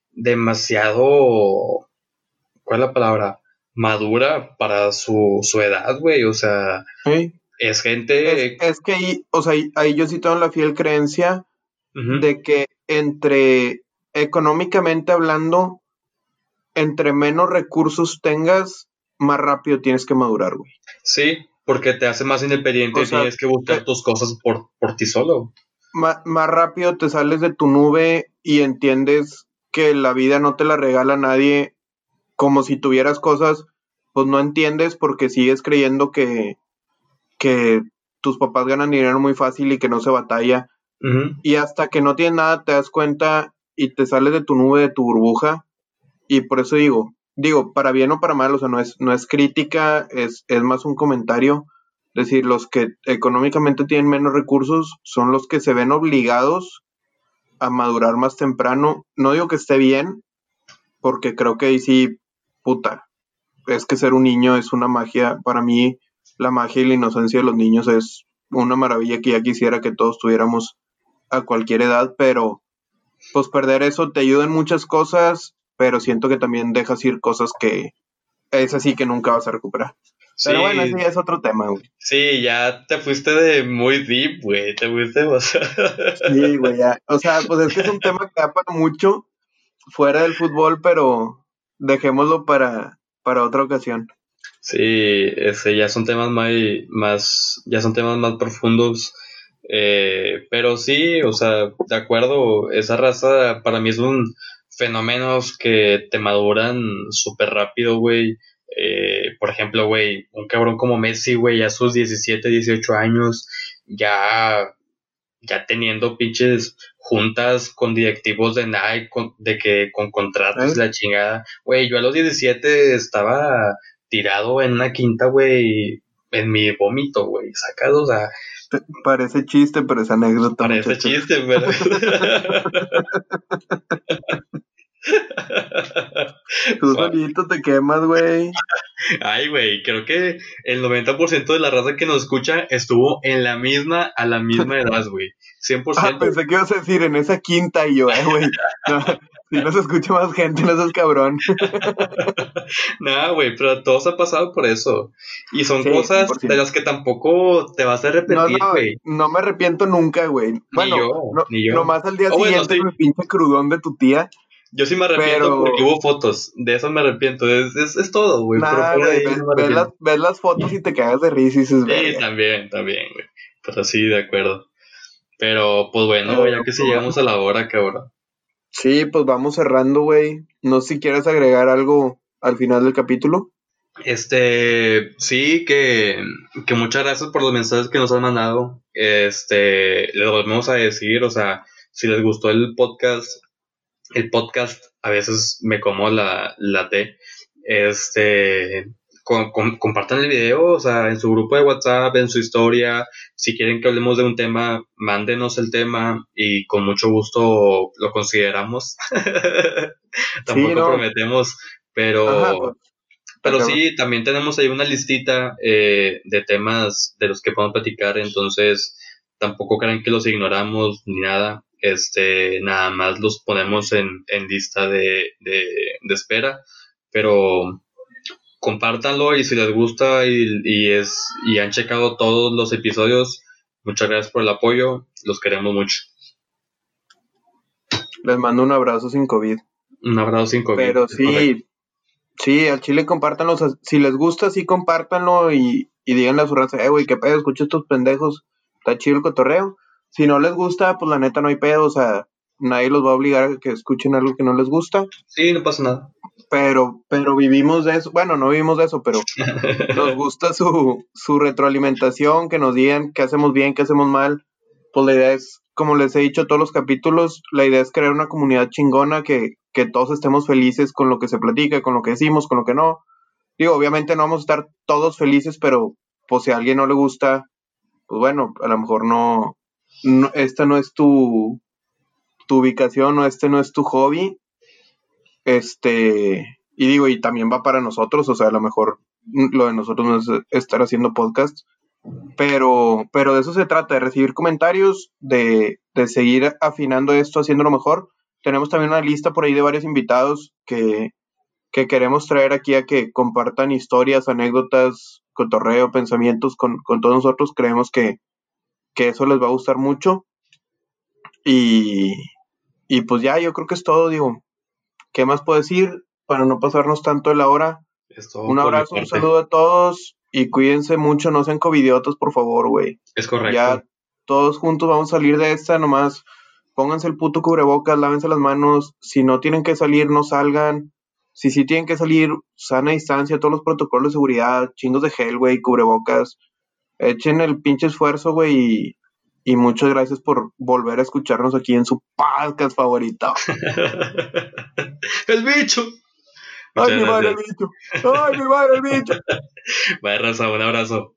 Speaker 2: demasiado, ¿cuál es la palabra? Madura para su edad, güey, o sea,
Speaker 1: ¿Sí?
Speaker 2: es gente...
Speaker 1: Es que ahí, o sea, ahí yo sí tengo la fiel creencia
Speaker 2: Ujú.
Speaker 1: de que económicamente hablando, entre menos recursos tengas, más rápido tienes que madurar, güey.
Speaker 2: Sí, porque te hace más independiente
Speaker 1: O
Speaker 2: y
Speaker 1: sea,
Speaker 2: tienes que buscar tus cosas por ti solo.
Speaker 1: más rápido te sales de tu nube y entiendes que la vida no te la regala nadie como si tuvieras cosas, pues no entiendes porque sigues creyendo que tus papás ganan dinero muy fácil y que no se batalla.
Speaker 2: Ujú.
Speaker 1: Y hasta que no tienes nada te das cuenta y te sales de tu nube, de tu burbuja. Y por eso digo, para bien o para mal, o sea, no es crítica, es más un comentario. Es decir, los que económicamente tienen menos recursos son los que se ven obligados a madurar más temprano. No digo que esté bien, porque creo que ahí sí, puta, es que ser un niño es una magia. Para mí, la magia y la inocencia de los niños es una maravilla que ya quisiera que todos tuviéramos a cualquier edad, pero pues perder eso te ayuda en muchas cosas, pero siento que también dejas ir cosas que es así que nunca vas a recuperar. Pero bueno, ese
Speaker 2: Sí,
Speaker 1: ya es otro tema, güey.
Speaker 2: sí, ya te fuiste de muy deep, güey, te fuiste, o sea...
Speaker 1: Sí, güey, ya. O sea, pues es que es un tema que da para mucho fuera del fútbol, pero dejémoslo para otra ocasión.
Speaker 2: Sí, ya son temas ya son temas más profundos, pero sí, o sea, de acuerdo, esa raza para mí es un fenómenos que te maduran súper rápido, güey. Por ejemplo, güey, un cabrón como Messi, güey, a sus 17, 18 años, ya ya teniendo pinches juntas con directivos de Nike, de que con contratos y
Speaker 1: ¿Eh?
Speaker 2: la chingada. Güey, yo a los 17 estaba tirado en una quinta, güey, en mi vómito, güey, sacado, o sea,
Speaker 1: Parece chiste, pero es anécdota,
Speaker 2: parece
Speaker 1: muchachos.
Speaker 2: chiste, pero...
Speaker 1: Tú
Speaker 2: Fuck.
Speaker 1: solito te quemas, güey.
Speaker 2: Ay, güey, creo que el 90% de la raza que nos escucha estuvo a la misma edad, güey.
Speaker 1: Ah,
Speaker 2: 100%.
Speaker 1: pensé que ibas a decir en esa quinta y yo, güey. No, si nos escucha más gente, no seas cabrón.
Speaker 2: Nada, güey, pero todos han pasado por eso. Y son
Speaker 1: Sí,
Speaker 2: cosas de
Speaker 1: 100%.
Speaker 2: las que tampoco te vas a
Speaker 1: No,
Speaker 2: arrepentir,
Speaker 1: no,
Speaker 2: güey.
Speaker 1: no me arrepiento nunca, güey.
Speaker 2: Ni yo,
Speaker 1: Bueno, no,
Speaker 2: ni yo.
Speaker 1: nomás al día
Speaker 2: O bueno,
Speaker 1: siguiente
Speaker 2: sí,
Speaker 1: con el pinche crudón de tu tía,
Speaker 2: yo sí me arrepiento porque
Speaker 1: pero
Speaker 2: hubo fotos. De eso me arrepiento. Es todo, güey. Pero
Speaker 1: nada,
Speaker 2: fuera de
Speaker 1: güey,
Speaker 2: ahí no me arrepiento.
Speaker 1: ves las fotos y te cagas de risa y dices,
Speaker 2: Sí,
Speaker 1: verga.
Speaker 2: también, güey. Pues así, de acuerdo. Pero, pues bueno, ya
Speaker 1: Pero,
Speaker 2: que si
Speaker 1: pues,
Speaker 2: llegamos a la hora, cabrón.
Speaker 1: sí, pues vamos cerrando, güey. No sé si quieres agregar algo al final del capítulo.
Speaker 2: Sí, que muchas gracias por los mensajes que nos han mandado. Les volvemos a decir, o sea, si les gustó el podcast a veces me como la T. Este, compartan el video, o sea, en su grupo de WhatsApp, en su historia. Si quieren que hablemos de un tema, mándenos el tema y con mucho gusto lo consideramos.
Speaker 1: Sí,
Speaker 2: Tampoco
Speaker 1: no.
Speaker 2: prometemos,
Speaker 1: Ajá, pues, está
Speaker 2: pero
Speaker 1: cabrón.
Speaker 2: sí, también tenemos ahí una listita de temas de los que podemos platicar, entonces tampoco crean que los ignoramos ni nada, nada más los ponemos en lista de espera, pero compártanlo y si les gusta y han checado todos los episodios, muchas gracias por el apoyo, los queremos mucho.
Speaker 1: Les mando un abrazo sin COVID.
Speaker 2: Un abrazo sin COVID,
Speaker 1: Pero
Speaker 2: es correcto.
Speaker 1: sí, sí, al chile compártanlo. O sea, si les gusta, sí compártanlo y díganle a su raza, güey, qué pedo, escucha estos pendejos. Está chido el cotorreo. Si no les gusta, pues la neta no hay pedo. O sea, nadie los va a obligar a que escuchen algo que no les gusta.
Speaker 2: Sí, no pasa nada.
Speaker 1: Pero vivimos de eso. Bueno, no vivimos de eso, pero nos gusta su retroalimentación, que nos digan qué hacemos bien, qué hacemos mal. Pues la idea es, como les he dicho todos los capítulos, la idea es crear una comunidad chingona, que todos estemos felices con lo que se platica, con lo que decimos, con lo que no. Digo, obviamente no vamos a estar todos felices, pero pues si a alguien no le gusta, pues bueno, a lo mejor esta no es tu ubicación o este no es tu hobby, Y digo, y también va para nosotros, o sea, a lo mejor lo de nosotros no es estar haciendo podcast, pero de eso se trata, de recibir comentarios, de seguir afinando esto, haciéndolo mejor. Tenemos también una lista por ahí de varios invitados que queremos traer aquí a que compartan historias, anécdotas, cotorreo, pensamientos con todos nosotros. Creemos que eso les va a gustar mucho. Y pues ya, yo creo que es todo, digo. ¿Qué más puedo decir para no pasarnos tanto de la hora?
Speaker 2: Es todo
Speaker 1: Un
Speaker 2: por mi
Speaker 1: abrazo, un
Speaker 2: parte.
Speaker 1: saludo a todos y cuídense mucho, no sean covidiotas, por favor, güey.
Speaker 2: Es correcto.
Speaker 1: Ya todos juntos vamos a salir de esta, nomás pónganse el puto cubrebocas, lávense las manos. Si no tienen que salir, no salgan. Si sí tienen que salir, sana distancia, todos los protocolos de seguridad, chingos de gel, güey, cubrebocas. Echen el pinche esfuerzo, güey, y muchas gracias por volver a escucharnos aquí en su podcast favorito.
Speaker 2: ¡El bicho!
Speaker 1: ¡Ay,
Speaker 2: Muchas
Speaker 1: mi madre
Speaker 2: gracias.
Speaker 1: el bicho! ¡Ay, mi madre el bicho!
Speaker 2: Vaya, raza, un abrazo.